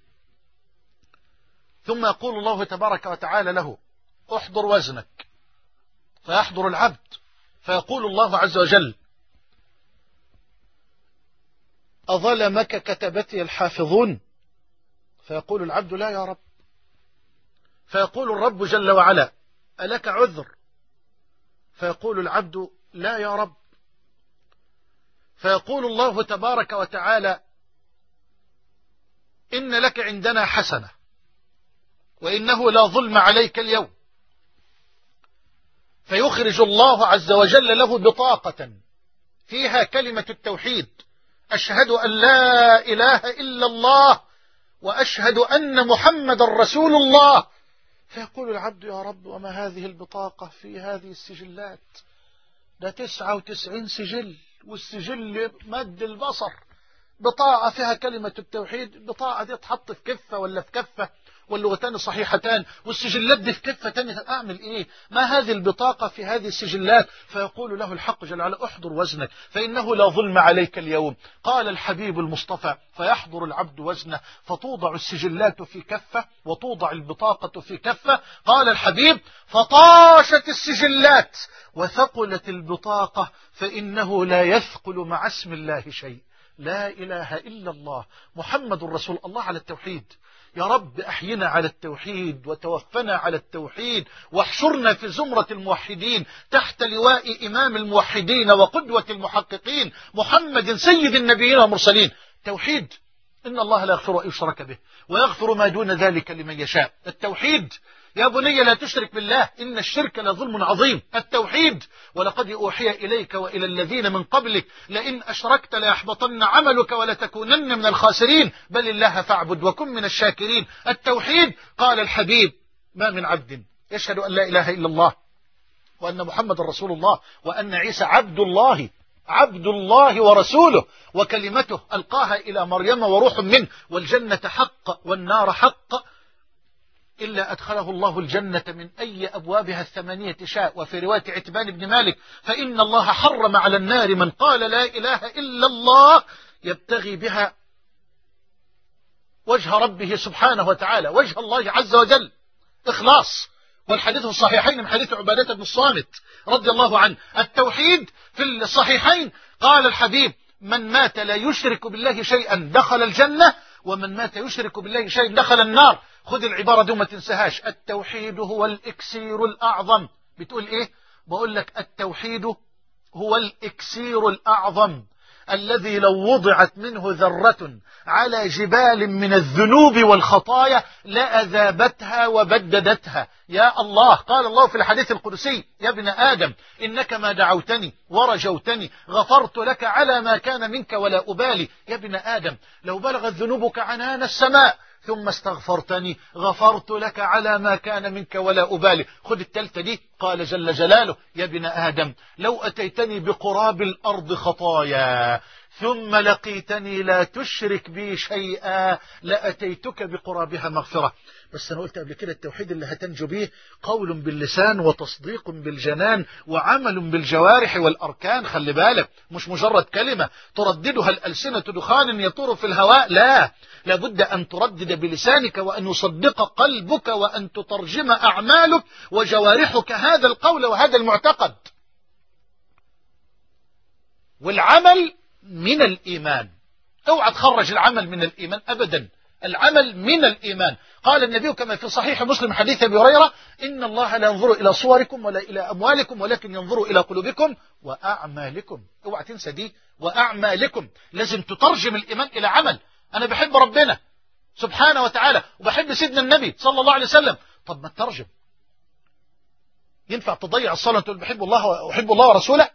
ثم يقول الله تبارك وتعالى له احضر وزنك، فيحضر العبد فيقول الله عز وجل أظلمك كتبتي الحافظون؟ فيقول العبد لا يا رب. فيقول الرب جل وعلا ألك عذر؟ فيقول العبد لا يا رب. فيقول الله تبارك وتعالى إن لك عندنا حسنة وإنه لا ظلم عليك اليوم. فيخرج الله عز وجل له بطاقة فيها كلمة التوحيد، أشهد أن لا إله إلا الله وأشهد أن محمد رسول الله. فيقول العبد يا رب وما هذه البطاقة في هذه السجلات؟ ده تسعة وتسعين سجل، والسجل مد البصر. بطاقة فيها كلمة التوحيد، البطاقة دي تحط في كفة ولا في كفة واللغتان صحيحتان، والسجلات دي في كفة تانية. أعمل إيه؟ ما هذه البطاقة في هذه السجلات؟ فيقول له الحق جل وعلا احضر وزنك فإنه لا ظلم عليك اليوم. قال الحبيب المصطفى فيحضر العبد وزنه، فتوضع السجلات في كفة وتوضع البطاقة في كفة. قال الحبيب فطاشت السجلات وثقلت البطاقة، فإنه لا يثقل مع اسم الله شيء. لا إله إلا الله محمد رسول الله. على التوحيد يا رب، أحينا على التوحيد وتوفنا على التوحيد، واحشرنا في زمرة الموحدين تحت لواء إمام الموحدين وقدوة المحققين محمد سيد النبيين والمرسلين. توحيد إن الله لا يغفر أن يشرك به ويغفر ما دون ذلك لمن يشاء. التوحيد يا بني لا تشرك بالله إن الشرك لظلم عظيم. التوحيد ولقد أوحي إليك وإلى الذين من قبلك لئن أشركت ليحبطن عملك ولتكونن من الخاسرين بل الله فاعبد وكن من الشاكرين. التوحيد قال الحبيب ما من عبد يشهد أن لا إله إلا الله وأن محمد رسول الله وأن عيسى عبد الله عبد الله ورسوله وكلمته ألقاها إلى مريم وروح منه والجنة حق والنار حق إلا أدخله الله الجنة من أي أبوابها الثمانية شاء. وفي رواية عتبان بن مالك فإن الله حرم على النار من قال لا إله إلا الله يبتغي بها وجه ربه سبحانه وتعالى، وجه الله عز وجل، إخلاص. والحديث في الصحيحين من حديث عبادة بن الصامت رضي الله عنه. التوحيد في الصحيحين قال الحبيب من مات لا يشرك بالله شيئا دخل الجنة ومن مات يشرك بالله شيئا دخل النار. خذ العبارة دي وما تنساهاش. التوحيد هو الإكسير الأعظم. بتقول إيه؟ بقول لك التوحيد هو الإكسير الأعظم الذي لو وضعت منه ذرة على جبال من الذنوب والخطايا لأذابتها وبددتها. يا الله، قال الله في الحديث القدسي: يا ابن آدم إنك ما دعوتني ورجوتني غفرت لك على ما كان منك ولا أبالي. يا ابن آدم لو بلغت ذنوبك عنان السماء ثم استغفرتني غفرت لك على ما كان منك ولا أبالي. خذ التالتة دي، قال جل جلاله: يا ابن آدم لو أتيتني بقراب الأرض خطايا ثم لقيتني لا تشرك بي شيئا لأتيتك بقرابها مغفرة. بس أنا قلت قبل كده التوحيد اللي هتنجو به قول باللسان وتصديق بالجنان وعمل بالجوارح والأركان. خلي بالك، مش مجرد كلمة ترددها الألسنة دخان يطور في الهواء، لا، لابد أن تردد بلسانك وأن يصدق قلبك وأن تترجم أعمالك وجوارحك هذا القول وهذا المعتقد. والعمل من الإيمان، اوعى تخرج العمل من الإيمان أبدا، العمل من الإيمان. قال النبي كما في صحيح مسلم حديث أبي هريرة: إن الله لا ينظر إلى صوركم ولا إلى أموالكم ولكن ينظر إلى قلوبكم وأعمالكم. اوعى تنسى دي، وأعمالكم. لازم تترجم الإيمان إلى عمل. أنا بحب ربنا سبحانه وتعالى وبحب سيدنا النبي صلى الله عليه وسلم. طب ما تترجم. ينفع تضيع الصلاة تقول بحب الله وأحب الله ورسوله؟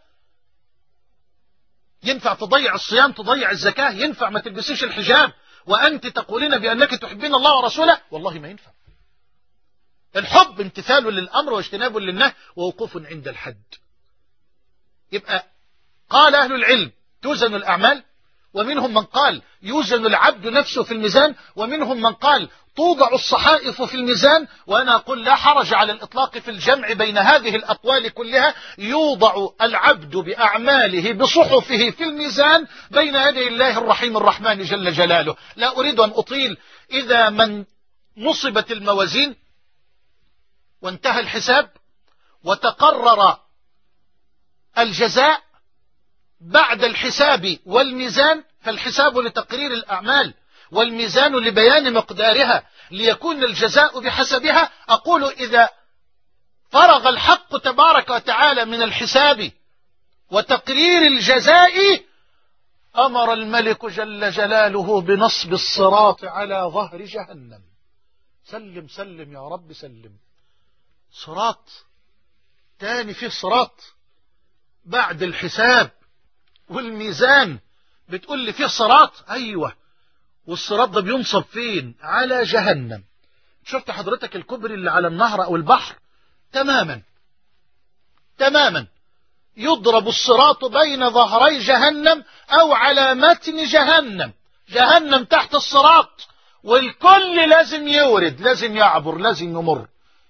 ينفع تضيع الصيام، تضيع الزكاة؟ ينفع ما تلبسيش الحجاب وأنت تقولين بأنك تحبين الله ورسوله؟ والله ما ينفع. الحب امتثال للأمر واجتناب للنهي ووقوف عند الحد. يبقى قال أهل العلم توزن الأعمال، ومنهم من قال يوزن العبد نفسه في الميزان، ومنهم من قال توضع الصحائف في الميزان. وأنا أقول لا حرج على الإطلاق في الجمع بين هذه الأقوال كلها. يوضع العبد بأعماله بصحفه في الميزان بين يدي الله الرحيم الرحمن جل جلاله. لا أريد أن أطيل. إذا من نصبت الموازين وانتهى الحساب وتقرر الجزاء بعد الحساب والميزان، فالحساب لتقرير الأعمال والميزان لبيان مقدارها ليكون الجزاء بحسبها. أقول إذا فرغ الحق تبارك وتعالى من الحساب وتقرير الجزاء أمر الملك جل جلاله بنصب الصراط على ظهر جهنم. سلم سلم يا رب سلم. صراط تاني، فيه صراط بعد الحساب والميزان. بتقول لي فيه صراط؟ أيوة. والصراط ده بينصب فين؟ على جهنم. شفت حضرتك الكوبري اللي على النهر أو البحر؟ تماما تماما يضرب الصراط بين ظهري جهنم أو على متن جهنم. جهنم تحت الصراط، والكل لازم يورد، لازم يعبر، لازم يمر.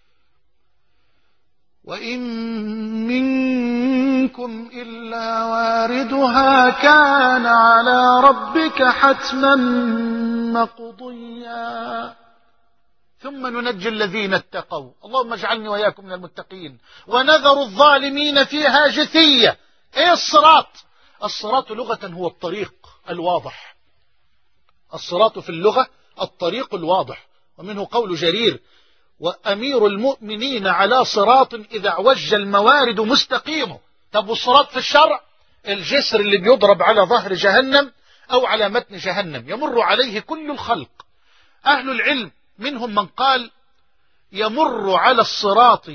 وإن منكم إلا واردها كان على ربك حتما مقضيا ثم ننجي الذين اتقوا. اللهم اجعلني وإياكم من المتقين ونذر الظالمين فيها جثية. ايه الصراط؟ الصراط لغة هو الطريق الواضح. الصراط في اللغة الطريق الواضح، ومنه قول جرير: وأمير المؤمنين على صراط إذا اعوج الموارد مستقيم. طب والصراط في الشرع؟ الجسر اللي بيضرب على ظهر جهنم أو على متن جهنم يمر عليه كل الخلق. أهل العلم منهم من قال يمر على الصراط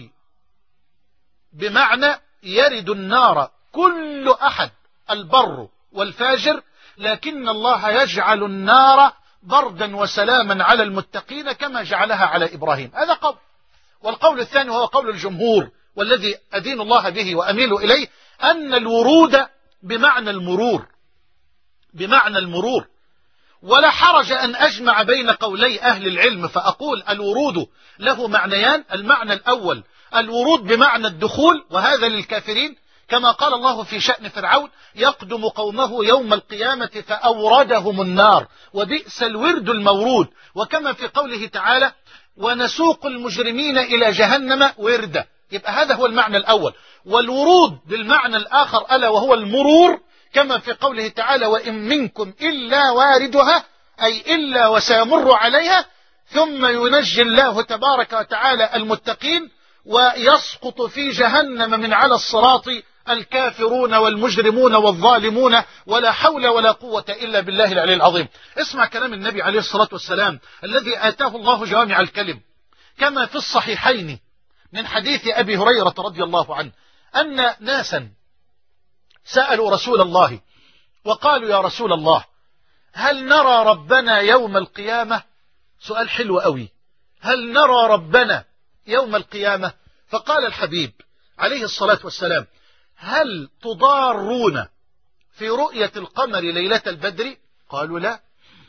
بمعنى يرد النار كل أحد، البر والفاجر، لكن الله يجعل النار بردا وسلاما على المتقين كما جعلها على إبراهيم. هذا قول. والقول الثاني وهو قول الجمهور والذي أدين الله به وأميل إليه، أن الورود بمعنى المرور، بمعنى المرور. ولا حرج أن أجمع بين قولي أهل العلم فأقول الورود له معنيان. المعنى الأول الورود بمعنى الدخول، وهذا للكافرين، كما قال الله في شأن فرعون: يقدم قومه يوم القيامة فأوردهم النار وبئس الورد المورود. وكما في قوله تعالى: ونسوق المجرمين إلى جهنم وردا. يبقى هذا هو المعنى الأول. والورود بالمعنى الآخر ألا وهو المرور، كما في قوله تعالى: وإن منكم إلا واردها، أي إلا وسيمر عليها، ثم ينجي الله تبارك وتعالى المتقين ويسقط في جهنم من على الصراط الكافرون والمجرمون والظالمون، ولا حول ولا قوة إلا بالله العلي العظيم. اسمع كلام النبي عليه الصلاة والسلام الذي آتاه الله جوامع الكلم، كما في الصحيحين من حديث أبي هريرة رضي الله عنه أن ناسا سألوا رسول الله وقالوا: يا رسول الله، هل نرى ربنا يوم القيامة؟ سؤال حلو قوي، هل نرى ربنا يوم القيامة؟ فقال الحبيب عليه الصلاة والسلام: هل تضارون في رؤية القمر ليلة البدر؟ قالوا: لا.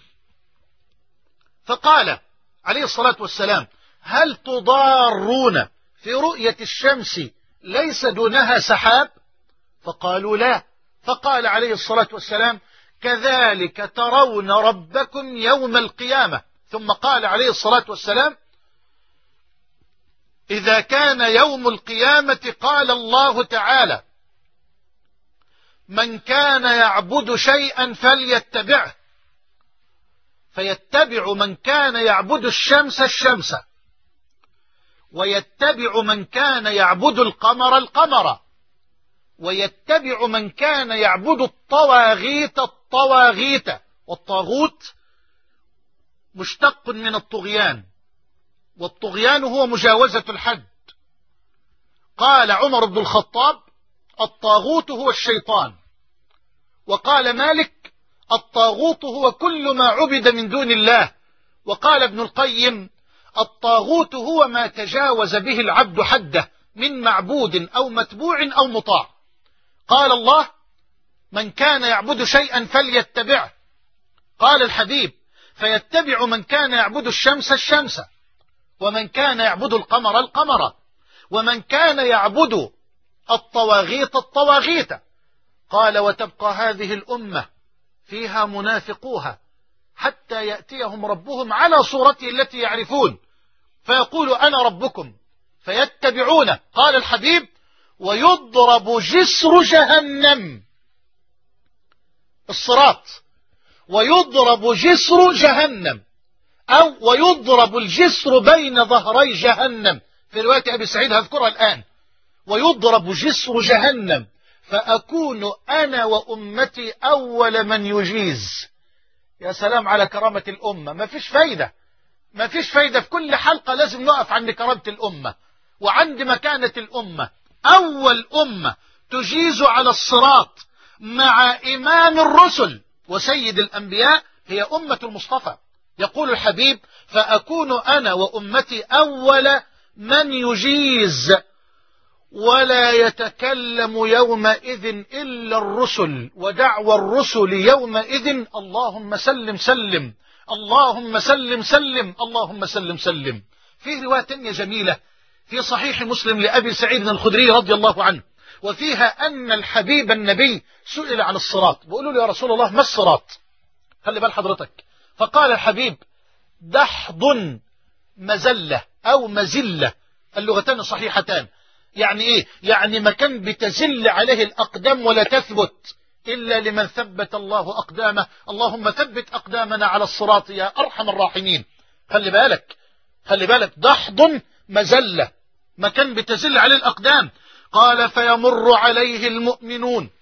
فقال عليه الصلاة والسلام: هل تضارون في رؤية الشمس ليس دونها سحاب؟ فقالوا: لا. فقال عليه الصلاة والسلام: كذلك ترون ربكم يوم القيامة. ثم قال عليه الصلاة والسلام: إذا كان يوم القيامة قال الله تعالى: من كان يعبد شيئا فليتبعه، فيتبع من كان يعبد الشمس الشمس، ويتبع من كان يعبد القمر القمر، ويتبع من كان يعبد الطواغيت الطواغيت. والطاغوت مشتق من الطغيان، والطغيان هو مجاوزة الحد. قال عمر بن الخطاب: الطاغوت هو الشيطان. وقال مالك: الطاغوت هو كل ما عبد من دون الله. وقال ابن القيم: الطاغوت هو ما تجاوز به العبد حده من معبود أو متبوع أو مطاع. قال الله: من كان يعبد شيئا فليتبعه. قال الحبيب: فيتبع من كان يعبد الشمس الشمس، ومن كان يعبد القمر القمر، ومن كان يعبد الطواغيت الطواغيت. قال: وتبقى هذه الأمة فيها منافقوها حتى يأتيهم ربهم على صورته التي يعرفون، فيقول: أنا ربكم، فيتبعونه. قال الحبيب: ويضرب جسر جهنم، الصراط، ويضرب جسر جهنم، أو ويضرب الجسر بين ظهري جهنم، في رواية أبي سعيد هذكرها الآن. ويضرب جسر جهنم فأكون أنا وأمتي أول من يجيز. يا سلام على كرامة الأمة. ما فيش فايدة، ما فيش فايدة، في كل حلقة لازم نقف عند كرامة الأمة وعند مكانة الأمة. أول أمة تجيز على الصراط مع إمام الرسل وسيد الأنبياء هي أمة المصطفى. يقول الحبيب: فأكون أنا وأمتي أول من يجيز، ولا يتكلم يومئذ إلا الرسل، ودعوى الرسل يومئذ: اللهم سلم سلم، اللهم سلم سلم، اللهم سلم سلم. في رواية تانية جميلة في صحيح مسلم لأبي سعيد الخدري رضي الله عنه، وفيها أن الحبيب النبي سئل عن الصراط، بيقولوا له: يا رسول الله، ما الصراط؟ خلي بال حضرتك. فقال الحبيب: دحض مزلة أو مزلة، اللغتان صحيحتان. يعني إيه؟ يعني مكان بتزل عليه الأقدام ولا تثبت إلا لمن ثبت الله أقدامه. اللهم ثبت أقدامنا على الصراط يا أرحم الراحمين. خلي بالك، خلي بالك، دحض مزلة، مكان بتزل عليه الأقدام. قال: فيمر عليه المؤمنون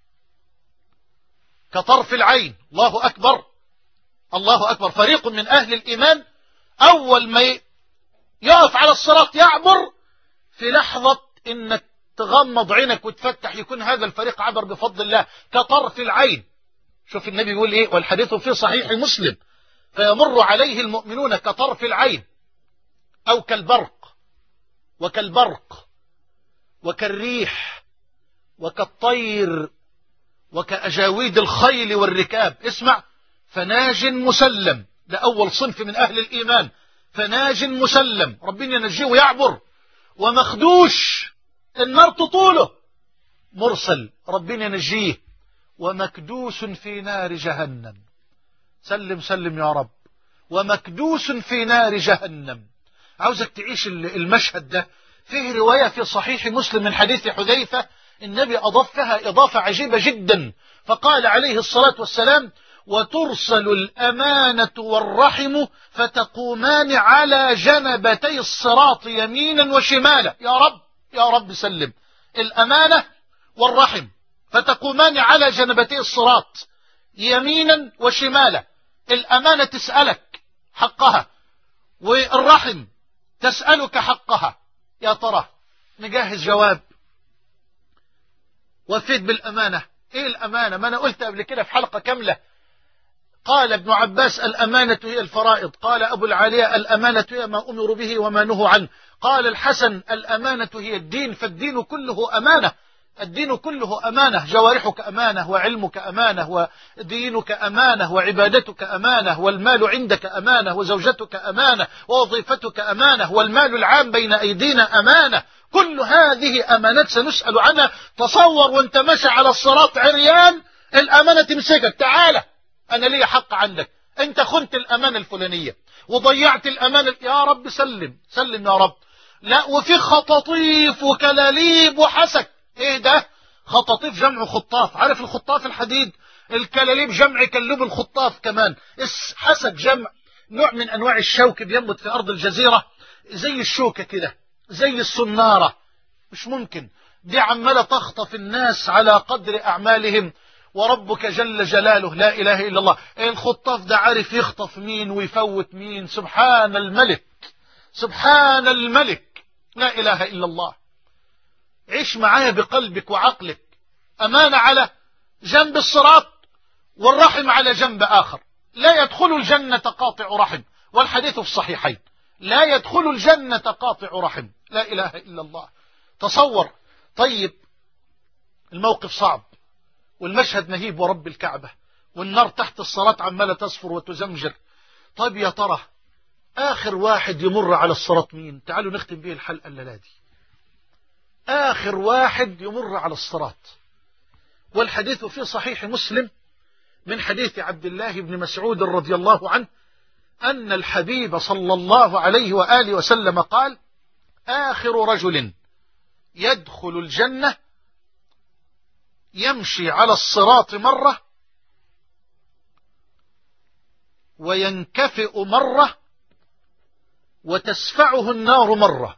كطرف العين. الله أكبر، الله أكبر. فريق من أهل الإيمان أول ما يقف على الصراط يعبر، في لحظة إنك تغمض عينك وتفتح يكون هذا الفريق عبر بفضل الله كطرف العين. شوف النبي يقول إيه، والحديث في صحيح مسلم: فيمر عليه المؤمنون كطرف العين، أو كالبرق، وكالبرق، وكالريح، وكالطير، وكأجاويد الخيل والركاب. اسمع: فناج مسلم، ده أول صنف من أهل الإيمان. فناج مسلم، ربنا ينجيه ويعبر. ومخدوش، النار تطوله، مرسل، ربنا ينجيه. ومكدوس في نار جهنم، سلم سلم يا رب. ومكدوس في نار جهنم. عاوزك تعيش المشهد ده. فيه رواية في صحيح مسلم من حديث حذيفة، النبي أضافها إضافة عجيبة جدا، فقال عليه الصلاة والسلام: وترسل الأمانة والرحم فتقومان على جنبتي الصراط يمينا وشمالا. يا رب، يا رب سلم. الأمانة والرحم، فتقومان على جنبتي الصراط يمينا وشمالا. الأمانة تسألك حقها، والرحم تسألك حقها. يا ترى نجهز جواب وفيت بالأمانة؟ ايه الأمانة؟ ما أنا قلت قبل كده في حلقة كاملة. قال ابن عباس: الأمانة هي الفرائض. قال أبو العالية: الأمانة هي ما أمر به وما نهوا عنه. قال الحسن: الأمانة هي الدين، فالدين كله أمانة. الدين كله أمانة، جوارحك أمانة، وعلمك أمانة، ودينك أمانة، وعبادتك أمانة، والمال عندك أمانة، وزوجتك أمانة، ووظيفتك أمانة، والمال العام بين أيدينا أمانة. كل هذه أمانات سنسأل عنها. تصور وانت ماشي على الصراط عريان، الأمانة تمسكك: تعالى أنا لي حق عندك، أنت خنت الأمانة الفلانية وضيعت الأمانة، يا رب سلم سلم يا رب. لا، وفي خطاطيف وكلاليب وحسك. ايه ده؟ خطاطيف جمع خطاف، عارف الخطاف الحديد؟ الكلاليب جمع كلوب الخطاف كمان. حسك جمع نوع من أنواع الشوك بينبت في أرض الجزيرة، زي الشوكة كده، زي السنارة. مش ممكن، دي عمالة تخطف الناس على قدر أعمالهم. وربك جل جلاله لا إله إلا الله، الخطاف ده عارف يخطف مين ويفوت مين. سبحان الملك، سبحان الملك، لا إله إلا الله. عيش معايا بقلبك وعقلك. أمانة على جنب الصراط، والرحم على جنب آخر. لا يدخل الجنة قاطع رحم، والحديث في الصحيحين: لا يدخل الجنة قاطع رحم. لا إله إلا الله. تصور. طيب الموقف صعب، والمشهد مهيب ورب الكعبة، والنار تحت الصراط عمالة تصفر وتزمجر. طيب يا ترى آخر واحد يمر على الصراط مين؟ تعالوا نختم به الحلقة الليلة دي. آخر واحد يمر على الصراط، والحديث في صحيح مسلم من حديث عبد الله بن مسعود رضي الله عنه أن الحبيب صلى الله عليه وآله وسلم قال: آخر رجل يدخل الجنة يمشي على الصراط مرة وينكفئ مرة وتسفعه النار مرة.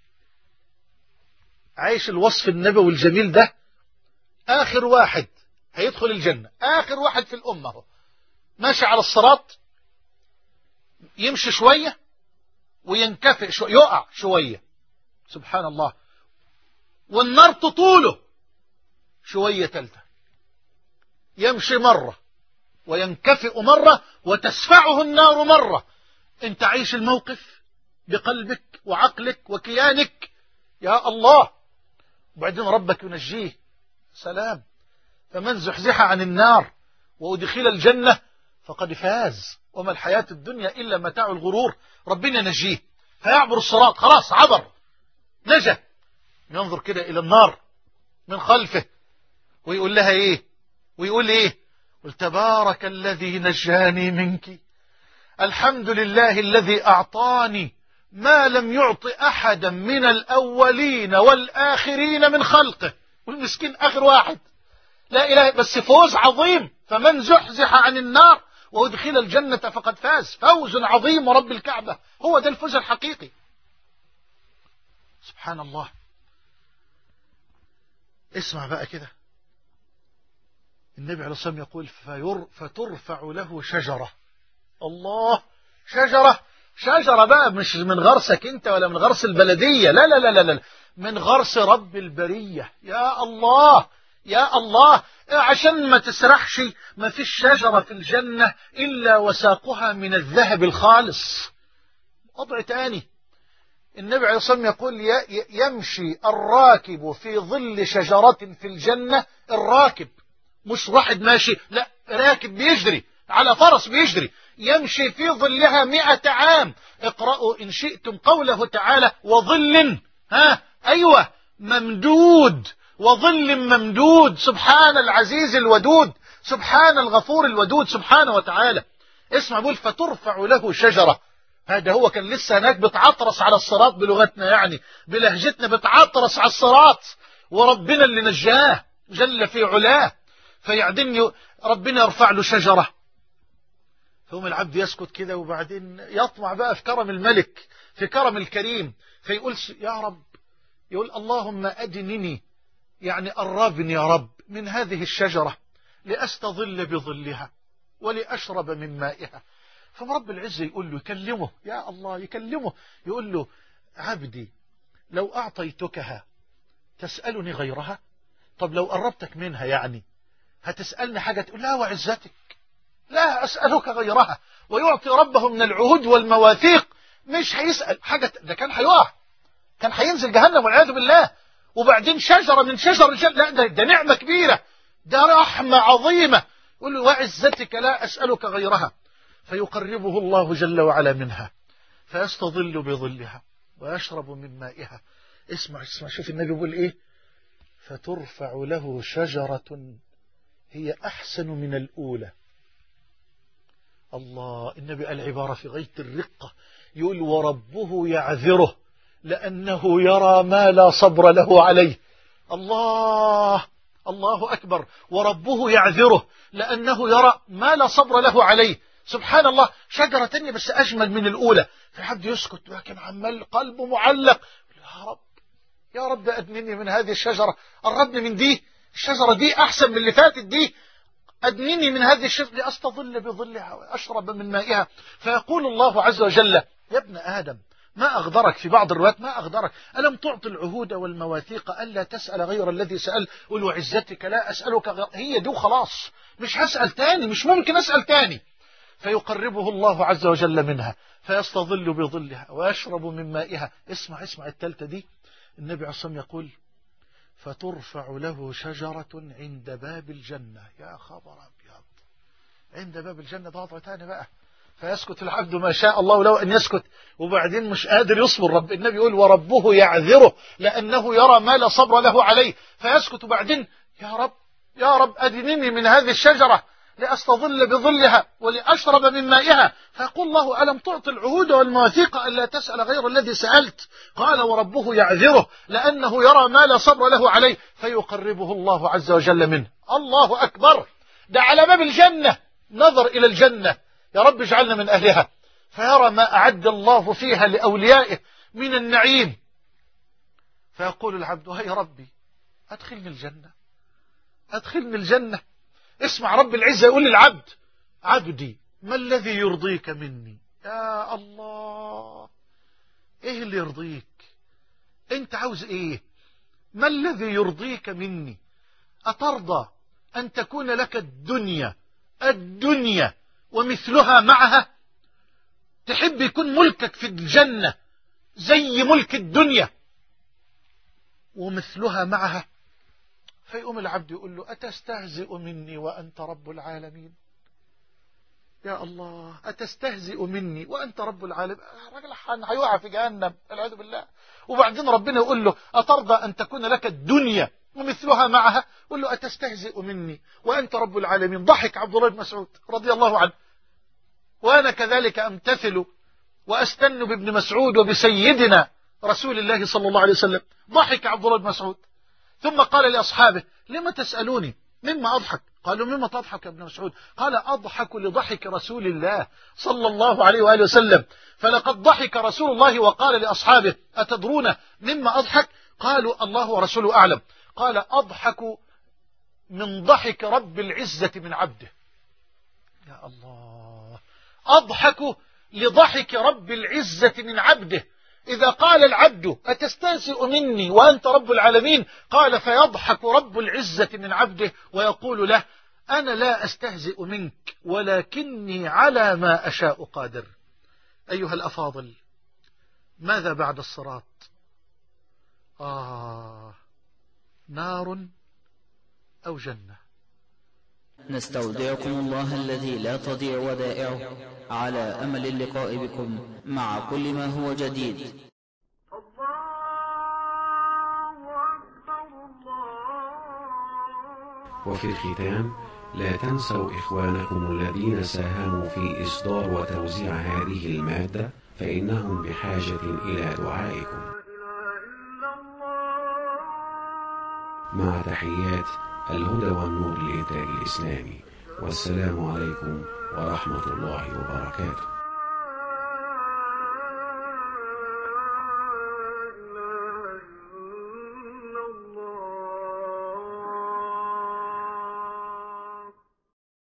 عايش الوصف النبوي الجميل ده. آخر واحد هيدخل الجنة، آخر واحد في الأمة، ماشي على الصراط، يمشي شوية وينكفئ شوية، يقع شوية، سبحان الله، والنار تطوله شوية تالتة. يمشي مرة وينكفئ مرة وتسفعه النار مرة. انت عايش الموقف بقلبك وعقلك وكيانك. يا الله. وبعدين ربك ينجيه. سلام. فمن زحزح عن النار وأدخل الجنة فقد فاز، وما الحياة الدنيا إلا متاع الغرور. ربنا نجيه، هيعبر الصراط، خلاص عبر، نجا. ينظر كده إلى النار من خلفه ويقول لها إيه؟ ويقول إيه؟ قل: تبارك الذي نجاني منك، الحمد لله الذي أعطاني ما لم يعط أحدا من الأولين والآخرين من خلقه. والمسكين آخر واحد، لا إله، بس فوز عظيم. فمن زحزح عن النار وأدخل الجنة فقد فاز، فوز عظيم ورب الكعبة. هو ده الفوز الحقيقي. سبحان الله. اسمع بقى كده، النبي عليه الصلاة والسلام يقول: فير فترفع له شجرة. الله، شجرة، شجرة بقى، مش من غرسك انت ولا من غرس البلدية، لا لا لا لا لا، من غرس رب البرية. يا الله يا الله. عشان ما تسرحش، ما فيش شجرة في الجنة إلا وساقها من الذهب الخالص. وضع تاني، النبي عليه الصلاة والسلام يقول: يمشي الراكب في ظل شجرة في الجنة. الراكب مش واحد ماشي، لا، راكب بيجري على فرس بيجري، يمشي في ظلها مئة عام. اقرأوا إن شئتم قوله تعالى: وظل، ها أيوة، ممدود، وظل ممدود. سبحان العزيز الودود، سبحان الغفور الودود سبحانه وتعالى. اسمع، بقول: فترفع له شجرة. هذا هو كان لسه هناك بتعطرس على الصراط بلغتنا، يعني بلهجتنا بتعطرس على الصراط، وربنا اللي نجاه جل في علاه. فيعدن ربنا يرفع له شجرة، فهم العبد يسكت كده، وبعدين يطمع بقى في كرم الملك، في كرم الكريم، فيقول: يا رب، يقول: اللهم أدنني يعني قربني يا رب من هذه الشجرة لأستظل بظلها ولأشرب من مائها. فرب العزة يقول له، يكلمه، يا الله يكلمه، يقول له عبدي لو أعطيتكها تسألني غيرها؟ طب لو قربتك منها يعني هتسألني حاجة؟ تقول لا وعزتك لا أسألك غيرها. ويعطي ربه من العهود والمواثيق، مش هيسأل حاجة، ده كان هيقع، كان هينزل جهنم والعياذ بالله. وبعدين شجرة من شجر الجنة، لا ده, ده نعمة كبيرة، ده رحمة عظيمة. يقول له وعزتك لا أسألك غيرها. فيقربه الله جل وعلا منها فيستظل بظلها ويشرب من مائها. اسمع اسمع، شوف النبي يقول ايه: فترفع له شجرة هي أحسن من الأولى. الله، النبي قال عبارة في غاية الرقة، يقول وربه يعذره لأنه يرى ما لا صبر له عليه. الله الله أكبر، وربه يعذره لأنه يرى ما لا صبر له عليه. سبحان الله، شجرة تانية بس أجمل من الأولى. في حد يسكت لكن عمال قلبه معلق، يا رب يا رب أدنني من هذه الشجرة، قربني من دي، الشجرة دي أحسن من اللي فاتت دي، أدنني من هذه الشجرة لأستظل بظلها وأشرب من مائها. فيقول الله عز وجل: يا ابن آدم ما أغدرك، في بعض الروايات ما أغدرك، ألم تعطي العهود والمواثيق ألا تسأل غير الذي سأل؟ قل وعزتك لا أسألك غير، هي دي وخلاص، مش هسأل تاني، مش ممكن أسأل تاني. فيقربه الله عز وجل منها فيستظل بظلها ويشرب من مائها. اسمع اسمع التالتة دي، النبي عليه الصلاة والسلام يقول: فترفع له شجرة عند باب الجنة. يا خبر أبيض، عند باب الجنة، ده وضع تاني بقى. فيسكت العبد ما شاء الله لو أن يسكت، وبعدين مش قادر يصبر. رب النبي يقول: وربه يعذره لأنه يرى ما لا صبر له عليه. فيسكت، وبعدين يا رب يا رب أدنني من هذه الشجرة لأستظل بظلها ولأشرب من مائها. فيقول الله: ألم تعطي العهود والمواثيق ألا تسأل غير الذي سألت؟ قال: وربه يعذره لأنه يرى ما لا صبر له عليه. فيقربه الله عز وجل منه. الله أكبر، ده على باب الجنة، نظر إلى الجنة، يا رب اجعلنا من أهلها، فيرى ما أعد الله فيها لأوليائه من النعيم. فيقول العبد: هاي ربي أدخلني الجنة، أدخلني الجنة. اسمع رب العزة يقول للعبد: عبدي ما الذي يرضيك مني؟ يا الله، ايه اللي يرضيك؟ انت عاوز ايه؟ ما الذي يرضيك مني؟ أترضى أن تكون لك الدنيا الدنيا ومثلها معها؟ تحب يكون ملكك في الجنة زي ملك الدنيا ومثلها معها؟ فيقوم العبد يقول له: أتستهزئ مني وأنت رب العالمين؟ يا الله، أتستهزئ مني وأنت رب العالمين؟ راجل هيقع في جهنم والعياذ بالله. وبعدين ربنا يقول له: أترضى أن تكون لك الدنيا ومثلها معها؟ يقول له: أتستهزئ مني وأنت رب العالمين. ضحك عبد الله بن مسعود رضي الله عنه، وأنا كذلك أمتثل وأستن بابن مسعود وبسيدنا رسول الله صلى الله عليه وسلم. ضحك عبد الله بن مسعود ثم قال لأصحابه: لما تسألوني مما أضحك؟ قالوا: مما تضحك يا ابن مسعود؟ قال: أضحك لضحك رسول الله صلى الله عليه وآله وسلم. فلقد ضحك رسول الله وقال لأصحابه: أتدرون مما أضحك؟ قالوا: الله ورسوله أعلم. قال: أضحك من ضحك رب العزة من عبده. يا الله، أضحك لضحك رب العزة من عبده. إذا قال العبد: أتستهزئ مني وأنت رب العالمين؟ قال: فيضحك رب العزة من عبده ويقول له: أنا لا أستهزئ منك ولكني على ما أشاء قادر. أيها الأفاضل، ماذا بعد الصراط؟ آه، نار أو جنة. نستودعكم الله الذي لا تضيع ودائعه على أمل اللقاء بكم مع كل ما هو جديد. وفي الختام، لا تنسوا إخوانكم الذين ساهموا في إصدار وتوزيع هذه المادة، فإنهم بحاجة إلى دعائكم. مع تحيات الهدى والنور للإنتاج الإسلامي، والسلام عليكم ورحمة الله وبركاته.